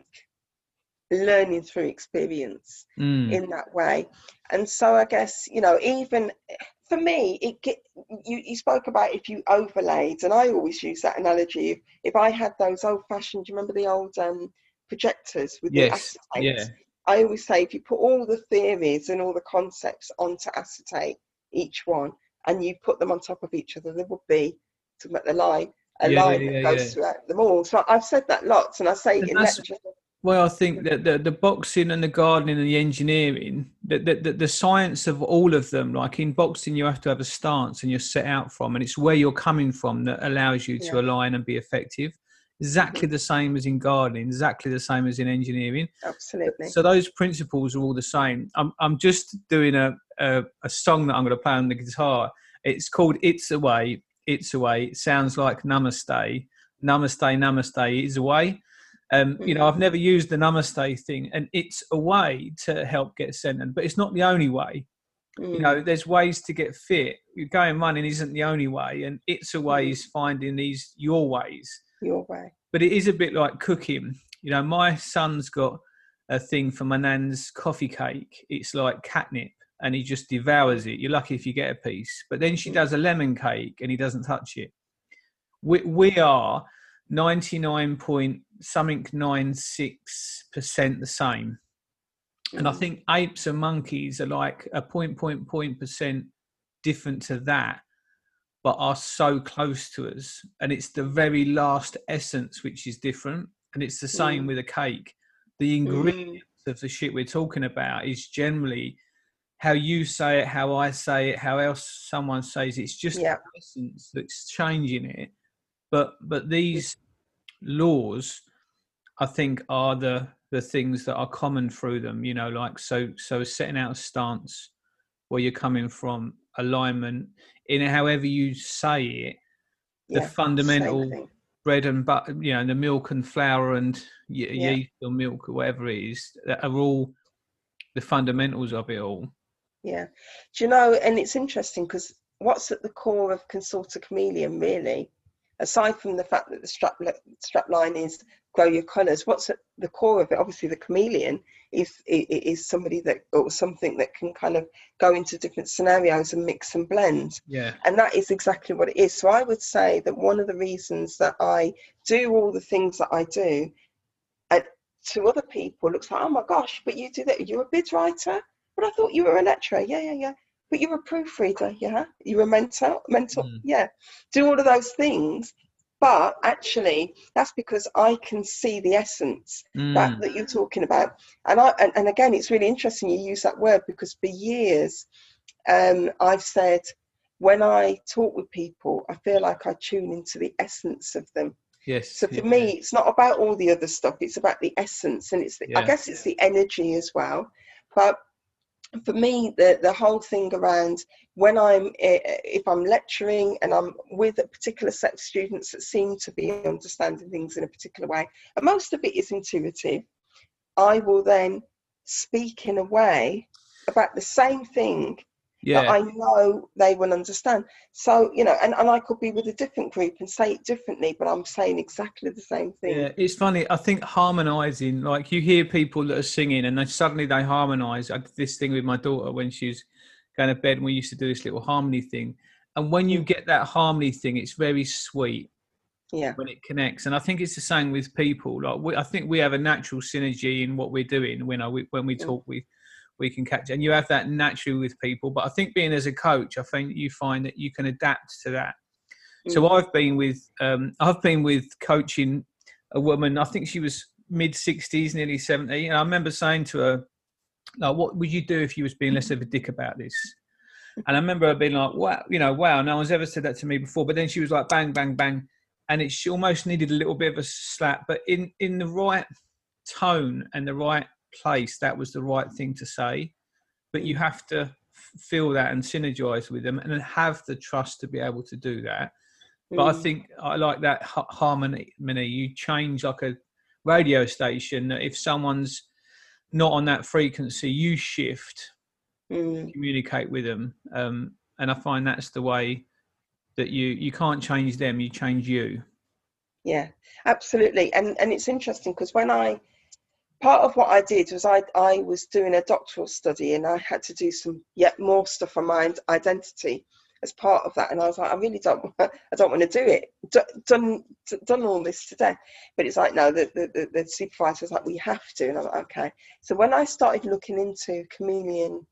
learning through experience mm. in that way. And so I guess, you know, even for me, it get, you, you spoke about if you overlaid, and I always use that analogy. If, if I had those old fashioned, do you remember the old um, projectors with yes. the acetates? Yeah. I always say if you put all the theories and all the concepts onto acetate, each one, and you put them on top of each other, there would be, to make the line, a yeah, line yeah, that yeah, goes yeah. throughout them all. So I've said that lots, and I say And in that's- lectures. Well, I think that the, the boxing and the gardening and the engineering, the, the, the, the science of all of them, like in boxing, you have to have a stance and you're set out from, and it's where you're coming from that allows you to Yeah. align and be effective. Exactly mm-hmm. the same as in gardening, exactly the same as in engineering. Absolutely. So those principles are all the same. I'm I'm just doing a, a, a song that I'm going to play on the guitar. It's called It's Away, It's Away. It sounds like Namaste. Namaste, Namaste is away. Um, you know, I've never used the namaste thing, and it's a way to help get centered, but it's not the only way. Mm. You know, there's ways to get fit. Going running isn't the only way, and it's a way is finding these your ways. Your way. But it is a bit like cooking. You know, my son's got a thing for my nan's coffee cake. It's like catnip, and he just devours it. You're lucky if you get a piece. But then she does a lemon cake, and he doesn't touch it. We we are ninety-nine point something nine six percent the same, and I think apes and monkeys are like a point point point percent different to that, but are so close to us, and it's the very last essence which is different. And it's the same mm. with a cake. The ingredients mm. of the shit we're talking about is generally how you say it, how I say it, how else someone says it. It's just yeah. the essence that's changing it. But but these laws, I think, are the the things that are common through them. You know, like so so setting out a stance, where you're coming from, alignment in however you say it, yeah, the fundamental bread and butter, you know, the milk and flour and y- yeah. yeast or milk or whatever it is, that are all the fundamentals of it all. Yeah, do you know? And it's interesting because what's at the core of Consult a Chameleon really aside from the fact that the strap strap line is grow your colours, what's at the core of it? Obviously, the chameleon is is somebody that, or something that can kind of go into different scenarios and mix and blend. Yeah. And that is exactly what it is. So I would say that one of the reasons that I do all the things that I do, and to other people looks like, oh my gosh, but you do that. You're a bid writer, but I thought you were a lecturer. Yeah, yeah, yeah. But you're a proofreader. Yeah. You're a mentor. Mentor. Mm. Yeah. Do all of those things. But actually, that's because I can see the essence mm. that, that you're talking about. And I and, and again, it's really interesting you use that word, because for years um, I've said, when I talk with people, I feel like I tune into the essence of them. Yes. So for yeah. me, it's not about all the other stuff. It's about the essence, and it's the, yeah. I guess it's the energy as well. But for me, the, the whole thing around when I'm, if I'm lecturing and I'm with a particular set of students that seem to be understanding things in a particular way, and most of it is intuitive, I will then speak in a way about the same thing yeah. that I know they will understand. So, you know, and, and I could be with a different group and say it differently, but I'm saying exactly the same thing. Yeah, it's funny. I think harmonising, like you hear people that are singing and then suddenly they harmonise. I did this thing with my daughter when she was going to bed, and we used to do this little harmony thing. And when you get that harmony thing, it's very sweet. Yeah. When it connects. And I think it's the same with people. Like we, I think we have a natural synergy in what we're doing when, I, when we talk with we can catch, and you have that naturally with people. But I think being as a coach, I think you find that you can adapt to that. Mm. So I've been with, um, I've been with coaching a woman, I think she was mid sixties, nearly seventy. And I remember saying to her, like, what would you do if you was being less of a dick about this? And I remember her being like, wow, you know, wow, no one's ever said that to me before. But then she was like, bang, bang, bang. And it, she almost needed a little bit of a slap, but in, in the right tone and the right place, that was the right thing to say. But you have to feel that and synergize with them and then have the trust to be able to do that. But mm. I think I like that harmony. You change like a radio station, that if someone's not on that frequency, you shift, mm. communicate with them. Um, and I find that's the way that you, you can't change them, you change you. Yeah, absolutely. And and it's interesting because when I, part of what I did was I, I was doing a doctoral study, and I had to do some yet more stuff on my identity as part of that. And I was like, I really don't, I don't want to do it. D- done, d- done all this today. But it's like, no, the, the, the supervisor's like, we have to. And I'm like, okay. So when I started looking into chameleon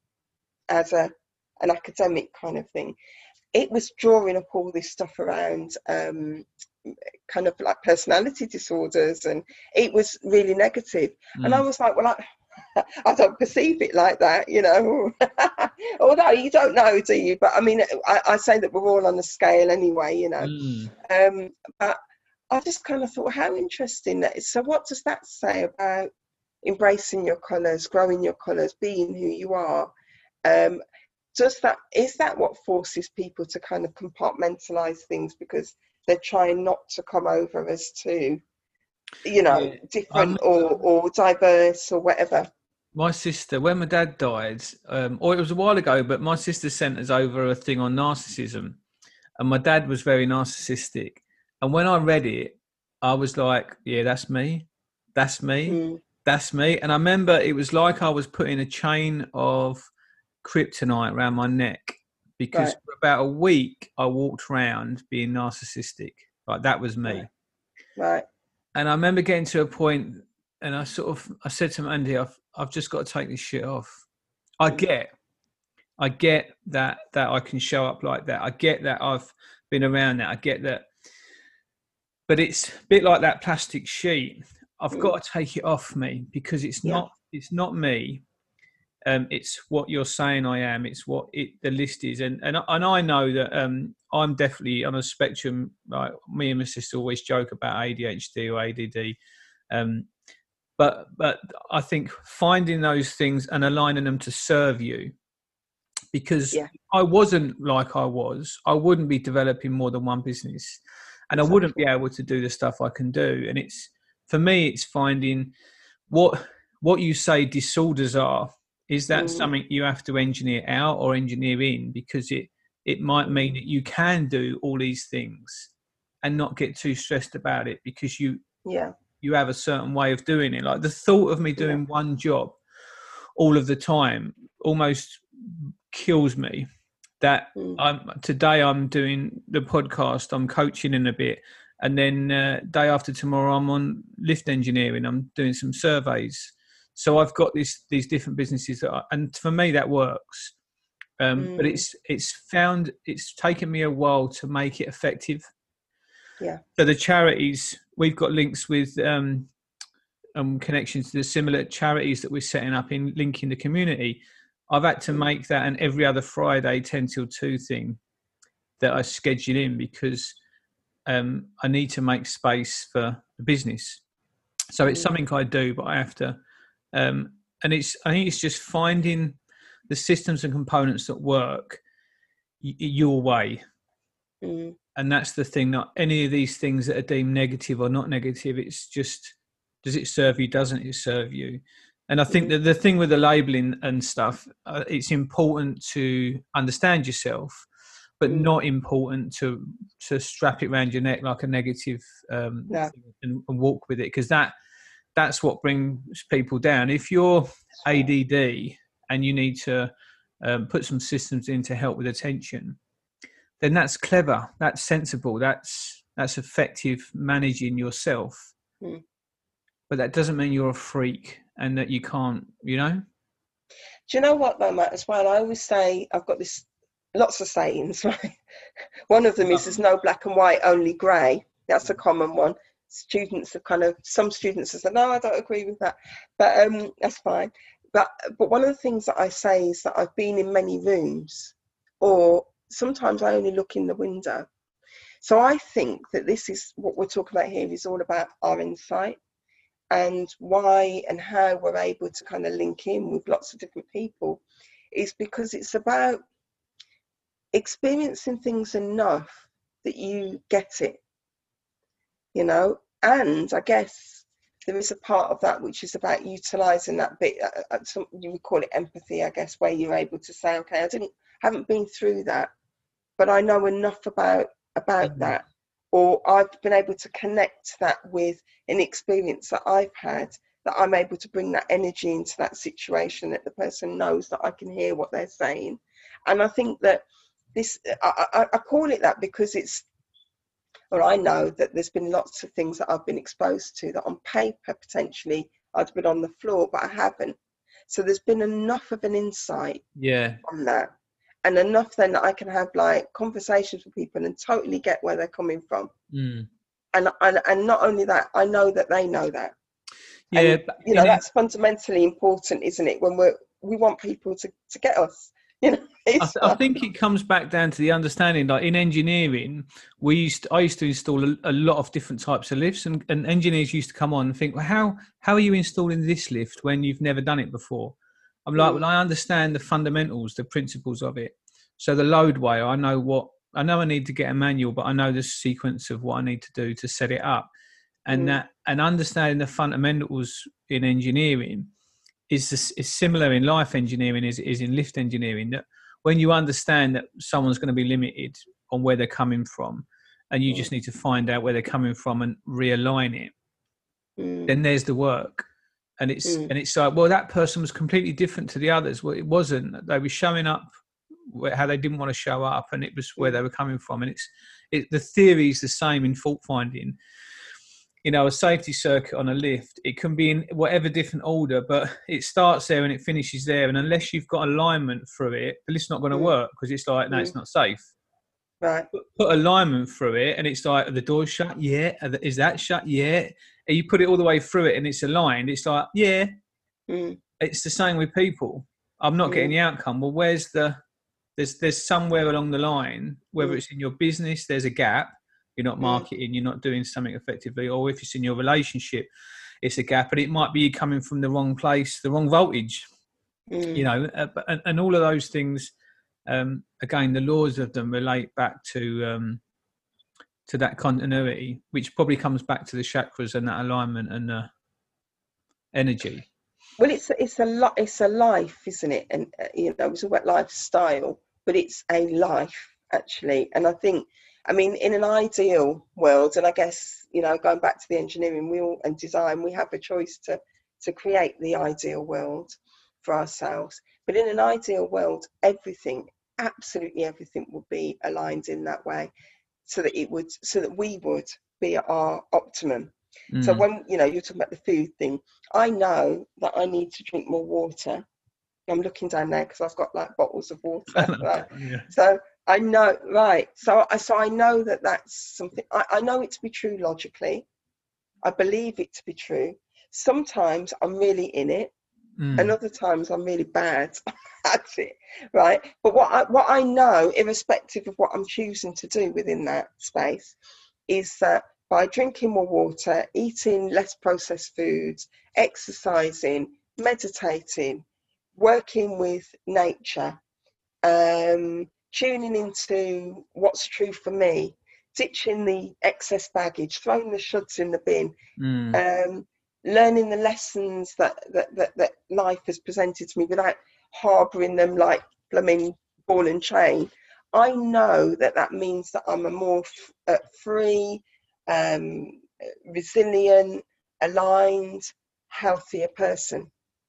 as a an academic kind of thing, it was drawing up all this stuff around um, kind of like personality disorders, and it was really negative. Mm. And I was like, well, I, I don't perceive it like that, you know. Although you don't know, do you? But I mean, I, I say that we're all on a scale anyway, you know. Mm. Um, but I just kind of thought, how interesting that is. So what does that say about embracing your colours, growing your colours, being who you are? Um, does that, is that what forces people to kind of compartmentalize things because they're trying not to come over as too, you know, yeah. different um, or, or diverse or whatever? My sister, when my dad died, um, or it was a while ago, but my sister sent us over a thing on narcissism, and my dad was very narcissistic. And when I read it, I was like, yeah, that's me. That's me. Mm. That's me. And I remember it was like I was putting a chain of kryptonite around my neck, because right. for about a week I walked around being narcissistic. Like that was me. Right. right. And I remember getting to a point, and I sort of, I said to Andy, I've, I've just got to take this shit off. I get, I get that, that I can show up like that. I get that I've been around that. I get that. But it's a bit like that plastic sheet. I've mm. got to take it off me, because it's yeah. not, it's not me. Um, it's what you're saying I am. It's what it, the list is. And, and, and I know that um, I'm definitely on a spectrum. Like me and my sister always joke about A D H D or A D D. Um, but but I think finding those things and aligning them to serve you, because yeah. I wasn't like I was, I wouldn't be developing more than one business, and exactly. I wouldn't be able to do the stuff I can do. And it's, for me, it's finding what what you say disorders are. Is that mm. something you have to engineer out or engineer in? Because it, it might mean that you can do all these things and not get too stressed about it, because you Yeah. you have a certain way of doing it. Like the thought of me doing Yeah. one job all of the time almost kills me. That Mm. I'm today I'm doing the podcast, I'm coaching in a bit, and then uh, day after tomorrow I'm on lift engineering, I'm doing some surveys. So I've got this these different businesses that I, and for me that works. Um, Mm. but it's it's found it's taken me a while to make it effective. Yeah. So the charities, we've got links with um, um, connections to the similar charities that we're setting up in linking the community. I've had to make that an every other Friday ten till two thing that I schedule in, because um, I need to make space for the business. So it's Mm. something I do, but I have to, um, and it's I think it's just finding the systems and components that work y- your way. Mm. And that's the thing, not any of these things that are deemed negative or not negative. It's just, does it serve you? Doesn't it serve you? And I think Mm. that the thing with the labeling and stuff, uh, it's important to understand yourself, but Mm. not important to to strap it around your neck like a negative um, No. thing and, and walk with it, because that that's what brings people down. If you're A D D and you need to um, put some systems in to help with attention, then that's clever, that's sensible, that's that's effective managing yourself. Mm. But that doesn't mean you're a freak and that you can't, you know. Do you know what though, Matt, as well? I always say, I've got this, lots of sayings, right? One of them is there's no black and white, only grey. That's a common one. Students have kind of, some students have said, no, I don't agree with that. But um, that's fine. But, but one of the things that I say is that I've been in many rooms, or sometimes I only look in the window. So I think that this is what we're talking about here is all about our insight, and why and how we're able to kind of link in with lots of different people is because it's about experiencing things enough that you get it, you know. And I guess there is a part of that which is about utilizing that bit, uh, some, you would call it empathy, I guess, where you're able to say, okay, I didn't haven't been through that, but I know enough about about Mm. that, or I've been able to connect that with an experience that I've had, that I'm able to bring that energy into that situation, that the person knows that I can hear what they're saying. And I think that this, I, I, I call it that because it's, well, I know that there's been lots of things that I've been exposed to that on paper potentially I'd been on the floor, but I haven't. So there's been enough of an insight Yeah. on that, and enough then that I can have like conversations with people and totally get where they're coming from. Mm. And, and and not only that, I know that they know that. Yeah. And, but you know, in- that's fundamentally important, isn't it? When we're we want people to, to get us. You know, I, it's th- I like, think it comes back down to the understanding. Like in engineering, we used to, I used to install a, a lot of different types of lifts, and, and engineers used to come on and think, well, how how are you installing this lift when you've never done it before? I'm like, Mm. well, I understand the fundamentals, the principles of it. So the load way, I know what I know. I need to get a manual, but I know the sequence of what I need to do to set it up, and Mm. that and understanding the fundamentals in engineering is is similar in life engineering as it is in lift engineering. That when you understand that someone's going to be limited on where they're coming from, and you Mm. just need to find out where they're coming from and realign it, Mm. then there's the work. And it's Mm. and it's like, well, that person was completely different to the others. Well, it wasn't. They were showing up where, how they didn't want to show up, and it was where Mm. they were coming from. And it's it, the theory is the same in fault finding. You know, a safety circuit on a lift, it can be in whatever different order, but it starts there and it finishes there. And unless you've got alignment through it, the lift's not going to Mm. work, because it's like, no, Mm. it's not safe. Right. Put, put alignment through it, and it's like, are the doors shut? Yeah. Are the, is that shut? Yeah. And you put it all the way through it and it's aligned. It's like, yeah. Mm. It's the same with people. I'm not getting Mm. the outcome. Well, where's the, there's, there's somewhere along the line, whether Mm. it's in your business, there's a gap. You're not Mm. marketing, you're not doing something effectively, or if it's in your relationship, it's a gap, and it might be you coming from the wrong place, the wrong voltage, Mm. you know, uh, and, and all of those things. Um, again, the laws of them relate back to um, to that continuity, which probably comes back to the chakras and that alignment and uh, energy. Well, it's a, it's a lot. It's a life, isn't it? And uh, you know, it's all about lifestyle, but it's a life actually. And I think I mean, in an ideal world, and I guess, you know, going back to the engineering we all, and design, we have a choice to, to create the ideal world for ourselves. But in an ideal world, everything, absolutely everything would be aligned in that way, so that it would, so that we would be at our optimum. Mm. So when, you know, you're talking about the food thing, I know that I need to drink more water. I'm looking down there because I've got like bottles of water, right? Yeah. So I know, right. So I, so I know that that's something, I, I know it to be true logically. I believe it to be true. Sometimes I'm really in it, mm. and other times I'm really bad at it, right? But what I, what I know, irrespective of what I'm choosing to do within that space, is that by drinking more water, eating less processed foods, exercising, meditating, working with nature, um, tuning into what's true for me, ditching the excess baggage, throwing the shoulds in the bin, mm. um, learning the lessons that, that, that, that life has presented to me without harbouring them like blooming ball and chain. I know that that means that I'm a more f- uh, free, um, resilient, aligned, healthier person.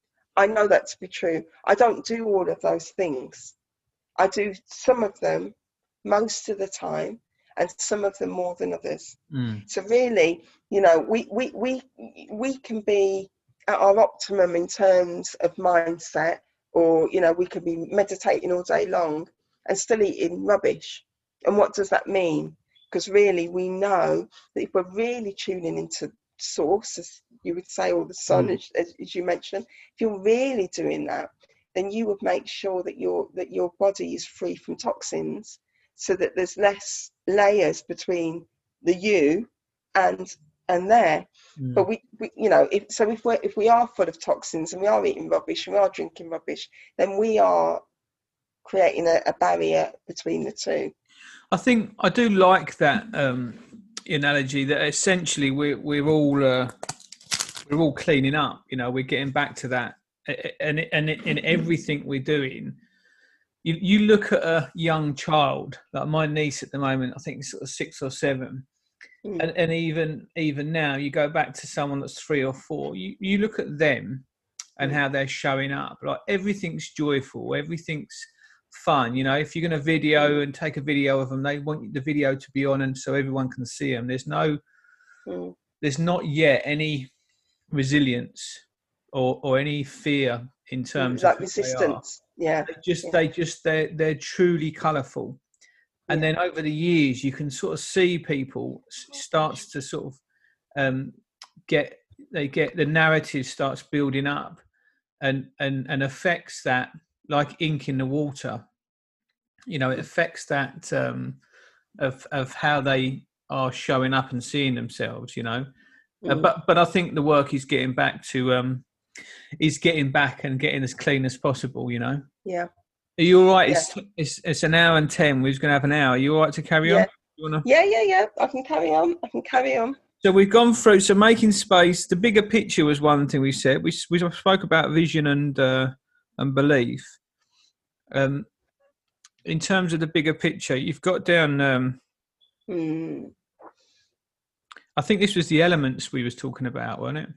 I know that to be true. I don't do all of those things. I do some of them most of the time, and some of them more than others. Mm. So really, you know, we, we, we, we can be at our optimum in terms of mindset, or, you know, we could be meditating all day long and still eating rubbish. And what does that mean? Because really, we know that if we're really tuning into source, as you would say, or the sun, mm. as, as you mentioned, if you're really doing that, then you would make sure that your that your body is free from toxins, so that there's less layers between the you and and there. Mm. But we, we, you know, if so, if we if we are full of toxins and we are eating rubbish and we are drinking rubbish, then we are creating a, a barrier between the two. I think I do like that um, analogy that essentially we're we're all uh, we're all cleaning up. You know, we're getting back to that, and and in everything we're doing, you you look at a young child like my niece at the moment. I think sort of six or seven, mm. and and even even now, you go back to someone that's three or four. You you look at them and mm. how they're showing up. Like everything's joyful, everything's fun. You know, if you're going to video and take a video of them, they want the video to be on and so everyone can see them. There's no, mm. there's not yet any resilience or or any fear in terms like of resistance. Yeah, they just yeah. they just they're they're truly colourful. And yeah. then over the years, you can sort of see people starts to sort of um, get they get the narrative starts building up, and and and affects that. Like ink in the water, you know, it affects that um, of of how they are showing up and seeing themselves, you know. Mm. Uh, but but I think the work is getting back to um, is getting back and getting as clean as possible, you know. Yeah. Are you all right? Yeah. It's, it's it's an hour and ten. We're going to have an hour. Are you all right to carry yeah. on? You wanna... Yeah, yeah, yeah. I can carry on. I can carry on. So we've gone through. So making space. The bigger picture was one thing we said. We we spoke about vision and. Uh, and belief. Um, in terms of the bigger picture, you've got down. Um, hmm. I think this was the elements we was talking about, wasn't it?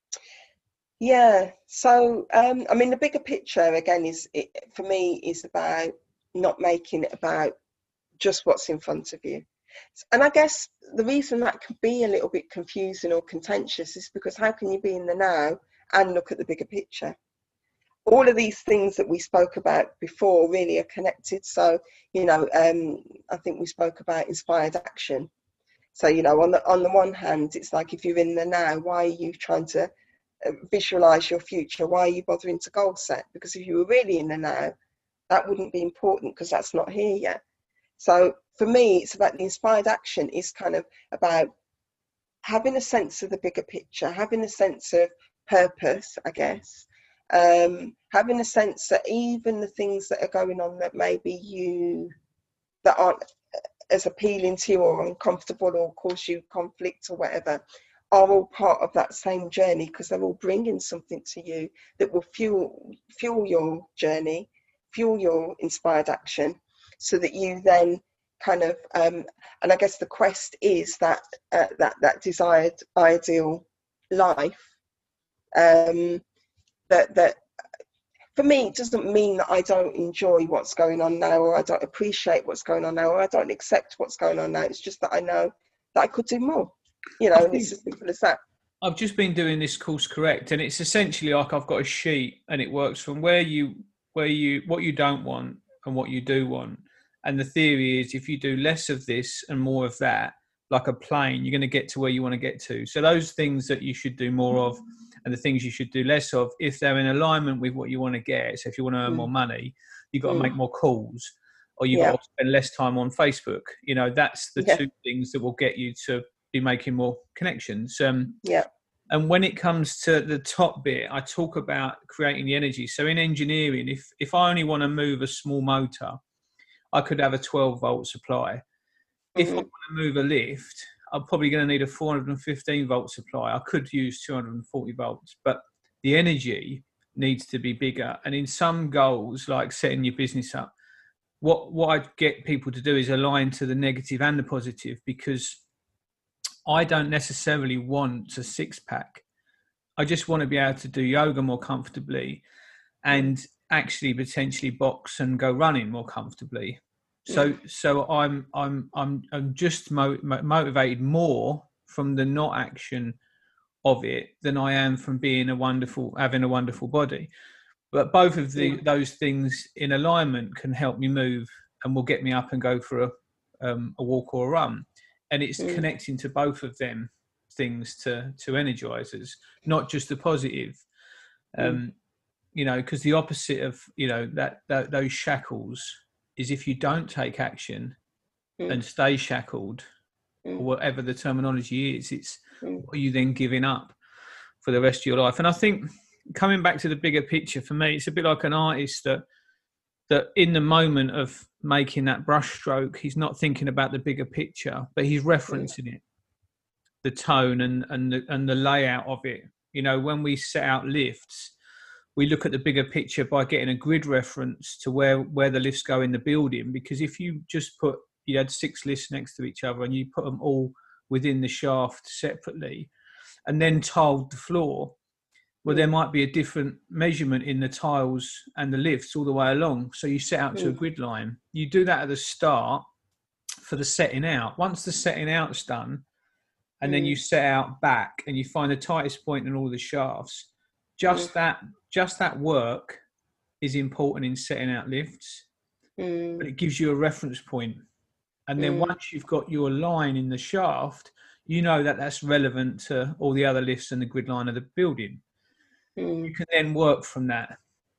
Yeah. So, um, I mean, the bigger picture again is it, for me is about not making it about just what's in front of you. And I guess the reason that can be a little bit confusing or contentious is because how can you be in the now and look at the bigger picture? All of these things that we spoke about before really are connected. So, you know, um, I think we spoke about inspired action. So, you know, on the on the one hand, it's like if you're in the now, why are you trying to visualize your future? Why are you bothering to goal set? Because if you were really in the now, that wouldn't be important because that's not here yet. So for me, it's about the inspired action is kind of about having a sense of the bigger picture, having a sense of purpose, I guess. Um, having a sense that even the things that are going on that maybe you that aren't as appealing to you or uncomfortable or cause you conflict or whatever are all part of that same journey, because they're all bringing something to you that will fuel fuel your journey, fuel your inspired action, so that you then kind of, um, and I guess the quest is that uh, that that desired ideal life. Um, that that for me, it doesn't mean that I don't enjoy what's going on now, or I don't appreciate what's going on now, or I don't accept what's going on now. It's just that I know that I could do more, you know, and it's as simple as that. I've just been doing this course correct, and it's essentially like I've got a sheet, and it works from where you, where you, what you don't want and what you do want. And the theory is if you do less of this and more of that, like a plane, you're going to get to where you want to get to. So those things that you should do more of and the things you should do less of, if they're in alignment with what you want to get. So if you want to earn mm. more money, you've got to mm. make more calls, or you've yeah. got to spend less time on Facebook. You know, that's the yeah. two things that will get you to be making more connections. Um, yeah. And when it comes to the top bit, I talk about creating the energy. So in engineering, if, if I only want to move a small motor, I could have a twelve volt supply. Mm-hmm. If I want to move a lift, I'm probably going to need a four hundred fifteen volt supply. I could use two hundred forty volts, but the energy needs to be bigger. And in some goals, like setting your business up, what, what I get people to do is align to the negative and the positive, because I don't necessarily want a six pack. I just want to be able to do yoga more comfortably and actually potentially box and go running more comfortably. So, yeah. so I'm, I'm, I'm, I'm just mo- motivated more from the not action of it than I am from being a wonderful, having a wonderful body. But both of the, yeah. those things in alignment can help me move and will get me up and go for a, um, a walk or a run. And it's mm. connecting to both of them things to, to energize us, not just the positive. Um, mm. You know, because the opposite of, you know, that, that those shackles is if you don't take action mm. and stay shackled, mm. or whatever the terminology is, it's mm. what are you then giving up for the rest of your life? And I think coming back to the bigger picture, for me, it's a bit like an artist that that in the moment of making that brush stroke, he's not thinking about the bigger picture, but he's referencing mm. it, the tone and, and, the, and the layout of it. You know, when we set out lifts, we look at the bigger picture by getting a grid reference to where, where the lifts go in the building. Because if you just put, you had six lifts next to each other and you put them all within the shaft separately and then tiled the floor, well, there might be a different measurement in the tiles and the lifts all the way along. So you set out to a grid line. You do that at the start for the setting out. Once the setting out's done, and mm. then you set out back and you find the tightest point in all the shafts, just mm. that just that work is important in setting out lifts. Mm. But it gives you a reference point. And then mm. once you've got your line in the shaft, you know that that's relevant to all the other lifts and the grid line of the building. You can then work from that.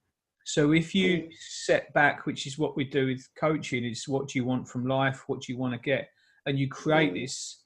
So if you mm. set back, which is what we do with coaching, is what do you want from life, what do you want to get, and you create mm. this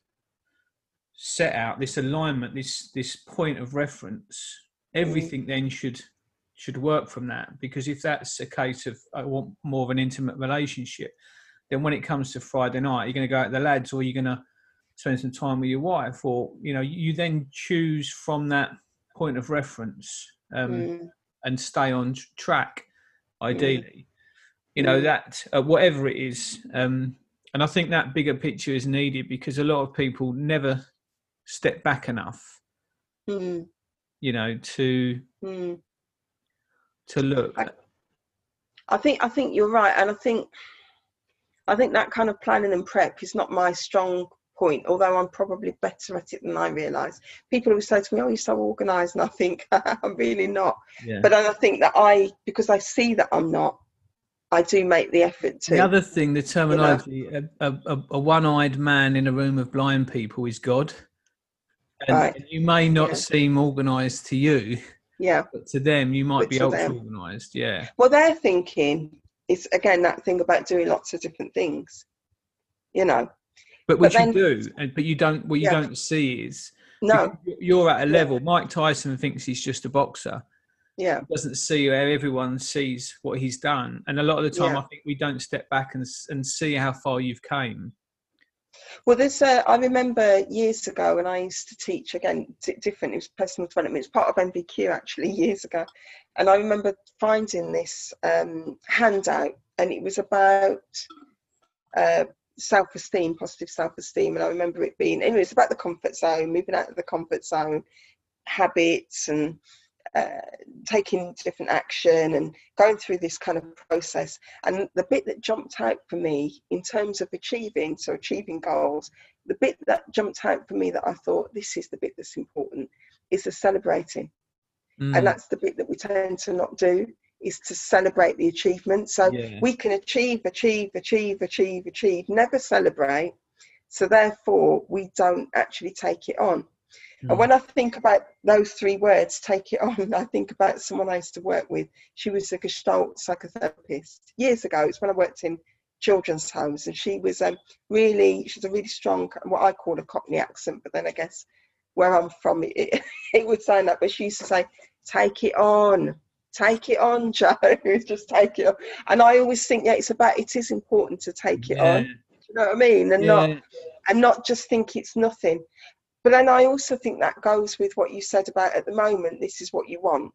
set out, this alignment, this this point of reference, everything mm. then should should work from that. Because if that's a case of I want more of an intimate relationship, then when it comes to Friday night, you're going to go out with the lads, or you're going to spend some time with your wife, or you know, you then choose from that point of reference um, mm. and stay on track, ideally. Mm. You know, mm. that uh, whatever it is. Um, and I think that bigger picture is needed because a lot of people never step back enough, mm. you know, to mm. to look. I, I think I think you're right, and I think I think that kind of planning and prep is not my strong point, although I'm probably better at it than I realise. People always say to me, oh, you're so organised, and I think I'm really not. Yeah. But I think that I, because I see that I'm not, I do make the effort to. The other thing, the terminology, you know? a, a, a one-eyed man in a room of blind people is God. And, right. and you may not yeah. seem organised to you, yeah, but to them you might but be ultra-organised, yeah. Well, they're thinking, it's again that thing about doing lots of different things, you know. But what you do, but you don't. What you yeah. don't see is no. You're at a level. Yeah. Mike Tyson thinks he's just a boxer. Yeah, he doesn't see where everyone sees what he's done, and a lot of the time, yeah. I think we don't step back and and see how far you've came. Well, there's. Uh, I remember years ago when I used to teach again, t- different. It was personal development. It was part of M B Q actually years ago, and I remember finding this um, handout, and it was about. Uh, self-esteem, positive self-esteem. And I remember it being, anyway, it's about the comfort zone, moving out of the comfort zone, habits, and uh, taking different action and going through this kind of process. And the bit that jumped out for me in terms of achieving, so achieving goals, the bit that jumped out for me that I thought, this is the bit that's important, is the celebrating. Mm. And that's the bit that we tend to not do, is to celebrate the achievement. So yeah. we can achieve, achieve, achieve, achieve, achieve, never celebrate. So therefore, we don't actually take it on. Mm. And when I think about those three words, take it on, I think about someone I used to work with. She was a Gestalt psychotherapist years ago. It's when I worked in children's homes, and she was um, really, she's a really strong, what I call a Cockney accent, but then I guess where I'm from, it, it, it would sound that, but she used to say, take it on. Take it on, Joe. Just take it on. And I always think, yeah, it's about, it is important to take it yeah. on. Do you know what I mean? And yeah. not, and not just think it's nothing. But then I also think that goes with what you said about at the moment, this is what you want.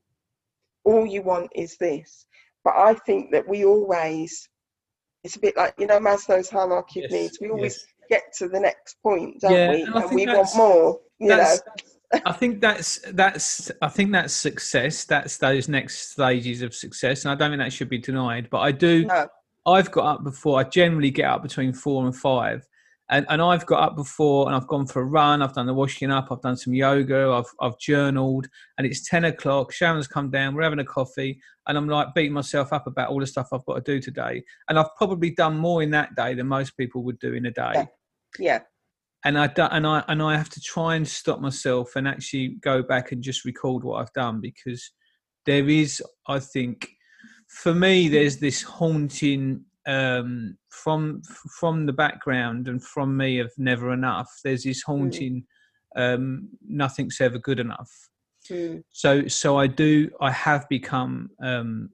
All you want is this. But I think that we always, it's a bit like, you know, Maslow's hierarchy of yes. needs. We always yes. get to the next point, don't yeah, we? And, and we want more, you know. I think that's that's I think that's success. That's those next stages of success, and I don't think that should be denied. But I do. No. I've got up before. I generally get up between four and five, and and I've got up before, and I've gone for a run. I've done the washing up. I've done some yoga. I've I've journaled, and it's ten o'clock. Sharon's come down. We're having a coffee, and I'm like beating myself up about all the stuff I've got to do today. And I've probably done more in that day than most people would do in a day. Yeah. yeah. And I and I and I have to try and stop myself and actually go back and just record what I've done, because there is, I think, for me, there's this haunting um, from from the background and from me of never enough. There's this haunting, mm. um, nothing's ever good enough. Mm. So so I do I have become um,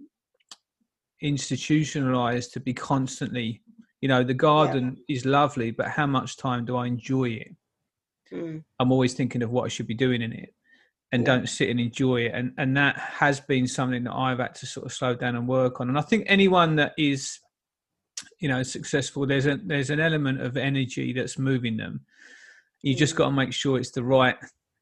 institutionalized to be constantly. You know, the garden yeah. is lovely, but how much time do I enjoy it? Mm. I'm always thinking of what I should be doing in it, and yeah. don't sit and enjoy it. And and that has been something that I've had to sort of slow down and work on. And I think anyone that is, you know, successful, there's a there's an element of energy that's moving them. You mm. just got to make sure it's the right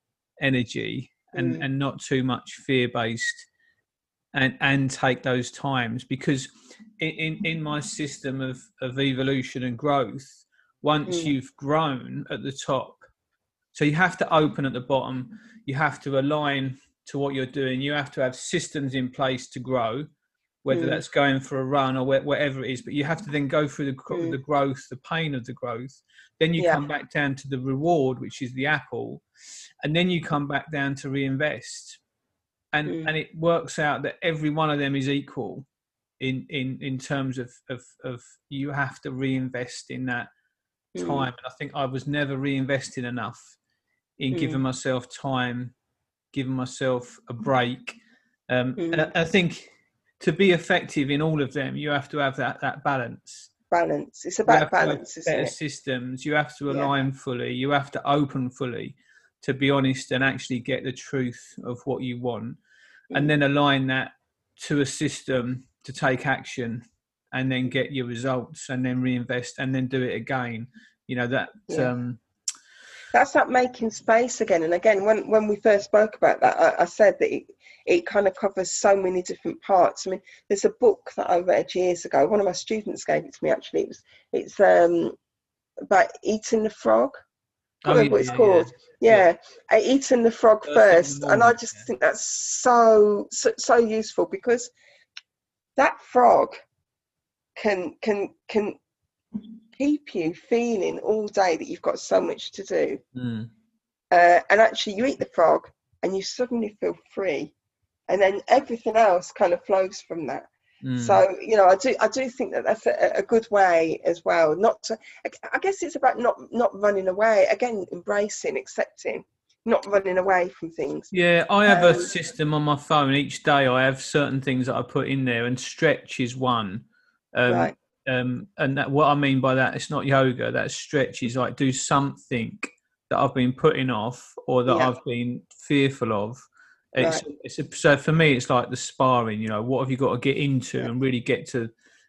energy and, mm. and not too much fear-based, and, and take those times, because in, in my system of, of evolution and growth, once mm. you've grown at the top, so you have to open at the bottom, you have to align to what you're doing, you have to have systems in place to grow, whether mm. that's going for a run or whatever it is, but you have to then go through the, mm. the growth, the pain of the growth, then you yeah. come back down to the reward, which is the apple, and then you come back down to reinvest. And mm. and it works out that every one of them is equal in in in terms of of, of you have to reinvest in that mm. time. And I think I was never reinvesting enough in mm. giving myself time, giving myself a break. Um, mm. And I, I think to be effective in all of them, you have to have that that balance. Balance. It's about balance, isn't it? Better systems. You have to align yeah. fully. You have to open fully, to be honest, and actually get the truth of what you want. And then align that to a system to take action, and then get your results, and then reinvest, and then do it again. You know, that yeah. um, that's that making space again. And again, when, when we first spoke about that, I, I said that it, it kind of covers so many different parts. I mean, there's a book that I read years ago. One of my students gave it to me, actually. It was, it's um, about eating the frog. I can't remember oh, yeah, what it's yeah, called. Yeah. yeah. yeah. Eating the frog first. And I just yeah. think that's so, so so useful, because that frog can can can keep you feeling all day that you've got so much to do. Mm. Uh, and actually you eat the frog and you suddenly feel free. And then everything else kind of flows from that. Mm. So, you know, I do I do think that that's a, a good way as well. Not to, I guess it's about not, not running away. Again, embracing, accepting, not running away from things. Yeah, I have um, a system on my phone. Each day I have certain things that I put in there, and stretch is one. Um, right. Um, and that, what I mean by that, it's not yoga. That stretch is like do something that I've been putting off, or that yeah. I've been fearful of. It's, right. it's a, so for me, it's like the sparring. You know, what have you got to get into yeah. and really get to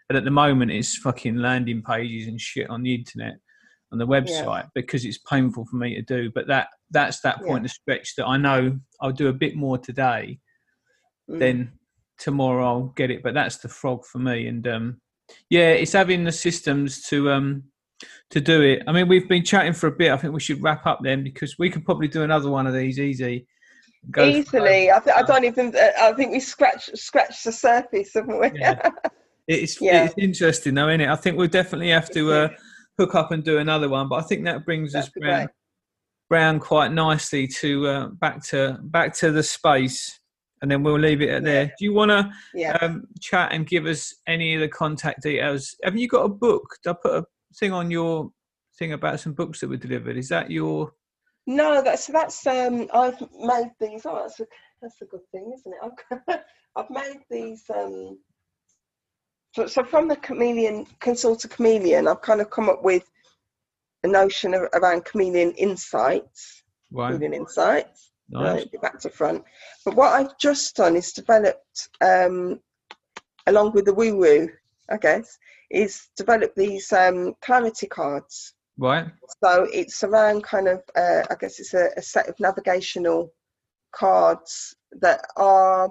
And at the moment, it's fucking landing pages and shit on the internet, on the website, yeah. because it's painful for me to do. But that that's that point yeah. of stretch that I know I'll do a bit more today, mm. then tomorrow I'll get it. But that's the frog for me. And um, yeah, it's having the systems to um to do it. I mean, we've been chatting for a bit. I think we should wrap up then, because we could probably do another one of these easy. Go Easily, I, th- I don't even. I think we scratch scratch the surface, haven't we? Yeah. It's yeah. it's interesting though, isn't it? I think we'll definitely have to uh, hook up and do another one. But I think that brings That'd us round, round quite nicely to uh, back to back to the space, and then we'll leave it at yeah. there. Do you want to yeah. um, chat and give us any of the contact details? Have you got a book? Did I put a thing on your thing about some books that were delivered? Is that your? No, that's that's. Um, I've made these. Oh, that's a that's a good thing, isn't it? I've, I've made these. Um, So, so from the chameleon, consult a chameleon, I've kind of come up with a notion of, around chameleon insights. Right. Chameleon insights. Nice. Right, back to front. But what I've just done is developed, um, along with the woo woo, I guess, is develop these um, clarity cards. Right. So it's around kind of, uh, I guess it's a, a set of navigational cards that are.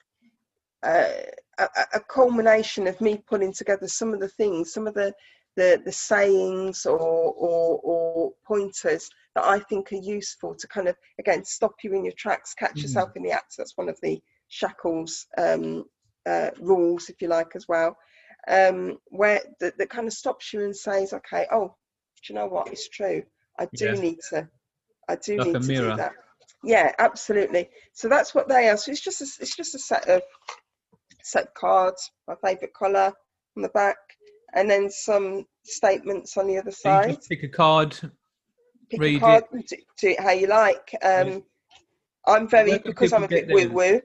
Uh, A, a culmination of me putting together some of the things, some of the the, the sayings or, or or pointers that I think are useful to kind of, again, stop you in your tracks, catch mm. yourself in the act. That's one of the shackles um, uh, rules, if you like, as well, um, where that, that kind of stops you and says, okay, oh, do you know what? It's true. I do yeah. need to. I do like need to mirror. do that. Yeah, absolutely. So that's what they are. So it's just a, it's just a set of. set of cards, my favourite colour on the back, and then some statements on the other side. Just pick a card, pick read a card, it. Do, do it how you like. Um, yeah. I'm very, because I'm a bit woo-woo.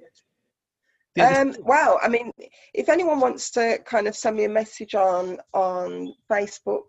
Um, wow, I mean, if anyone wants to kind of send me a message on, on Facebook,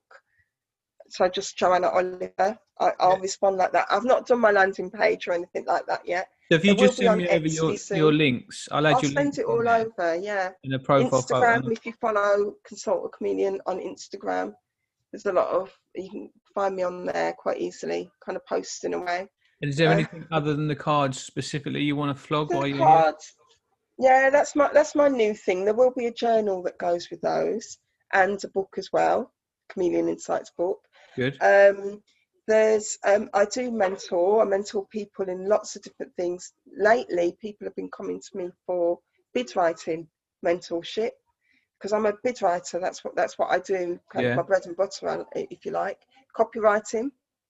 so just Joanna Oliver, I, I'll yeah. respond like that. I've not done my landing page or anything like that yet. So if you just send me over your, your links, I'll add I'll your send it all there. over, yeah. In a profile Instagram, photo. If you follow Consult a Chameleon on Instagram, there's a lot of, you can find me on there quite easily, kind of posting away. And is there uh, anything other than the cards specifically you want to flog while you're cards, here? Yeah, that's my that's my new thing. There will be a journal that goes with those, and a book as well, Chameleon Insights book. Good. Um, There's, um, I do mentor, I mentor people in lots of different things. Lately, people have been coming to me for bid writing mentorship, because I'm a bid writer. That's what, that's what I do, kind yeah. of my bread and butter, if you like. Copywriting,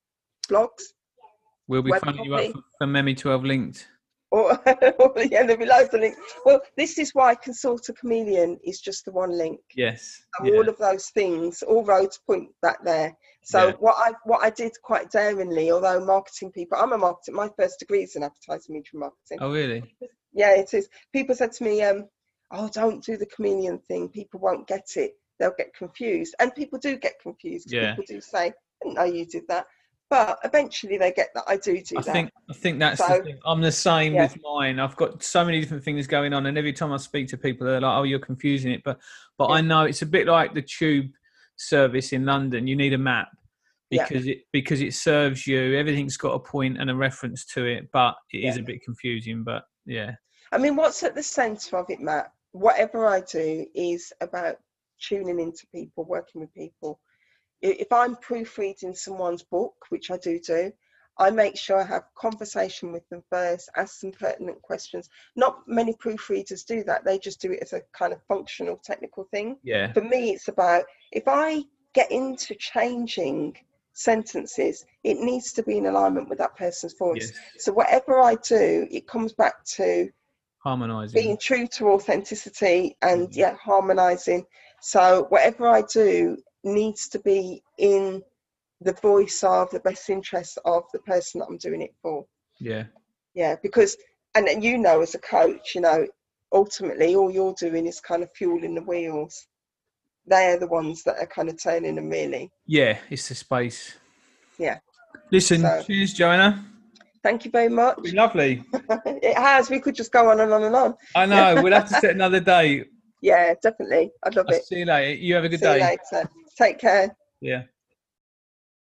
blogs. We'll be phoning you up for, for Memi twelve linked. Or, yeah, there'll be loads of links. Well, this is why Consult a Chameleon is just the one link. Yes. So yeah. all of those things, all roads point back there. So yeah. what I what I did quite daringly, although marketing people, I'm a marketing, my first degree is in advertising media marketing. Oh, really? Yeah, it is. People said to me, um, oh, don't do the chameleon thing. People won't get it. They'll get confused. And people do get confused. Yeah. People do say, I didn't know you did that. But eventually they get that I do do I that. think I think that's so, the thing. I'm the same yeah. with mine. I've got so many different things going on, and every time I speak to people, they're like, "Oh, you're confusing it." But but yeah. I know it's a bit like the tube service in London. You need a map because yeah. it because it serves you. Everything's got a point and a reference to it, but it yeah. is a bit confusing. But yeah, I mean, what's at the centre of it, Matt? Whatever I do is about tuning into people, working with people. If I'm proofreading someone's book, which I do do, I make sure I have conversation with them first, ask them pertinent questions. Not many proofreaders do that. They just do it as a kind of functional, technical thing. Yeah. For me, it's about, if I get into changing sentences, it needs to be in alignment with that person's voice. Yes. So whatever I do, it comes back to harmonizing, being true to authenticity and, mm-hmm. yeah, harmonizing. So whatever I do needs to be in the voice of the best interest of the person that I'm doing it for. Yeah. Yeah, because, and you know, as a coach, you know, ultimately all you're doing is kind of fueling the wheels. They're the ones that are kind of turning them, really. Yeah, it's the space. Yeah. Listen, so, cheers, Joanna. Thank you very much. It's been lovely. It has. We could just go on and on and on. I know. We'll have to set another day. Yeah, definitely. I'd love I'll it. see you later. You have a good See day. you later. Take care. Yeah.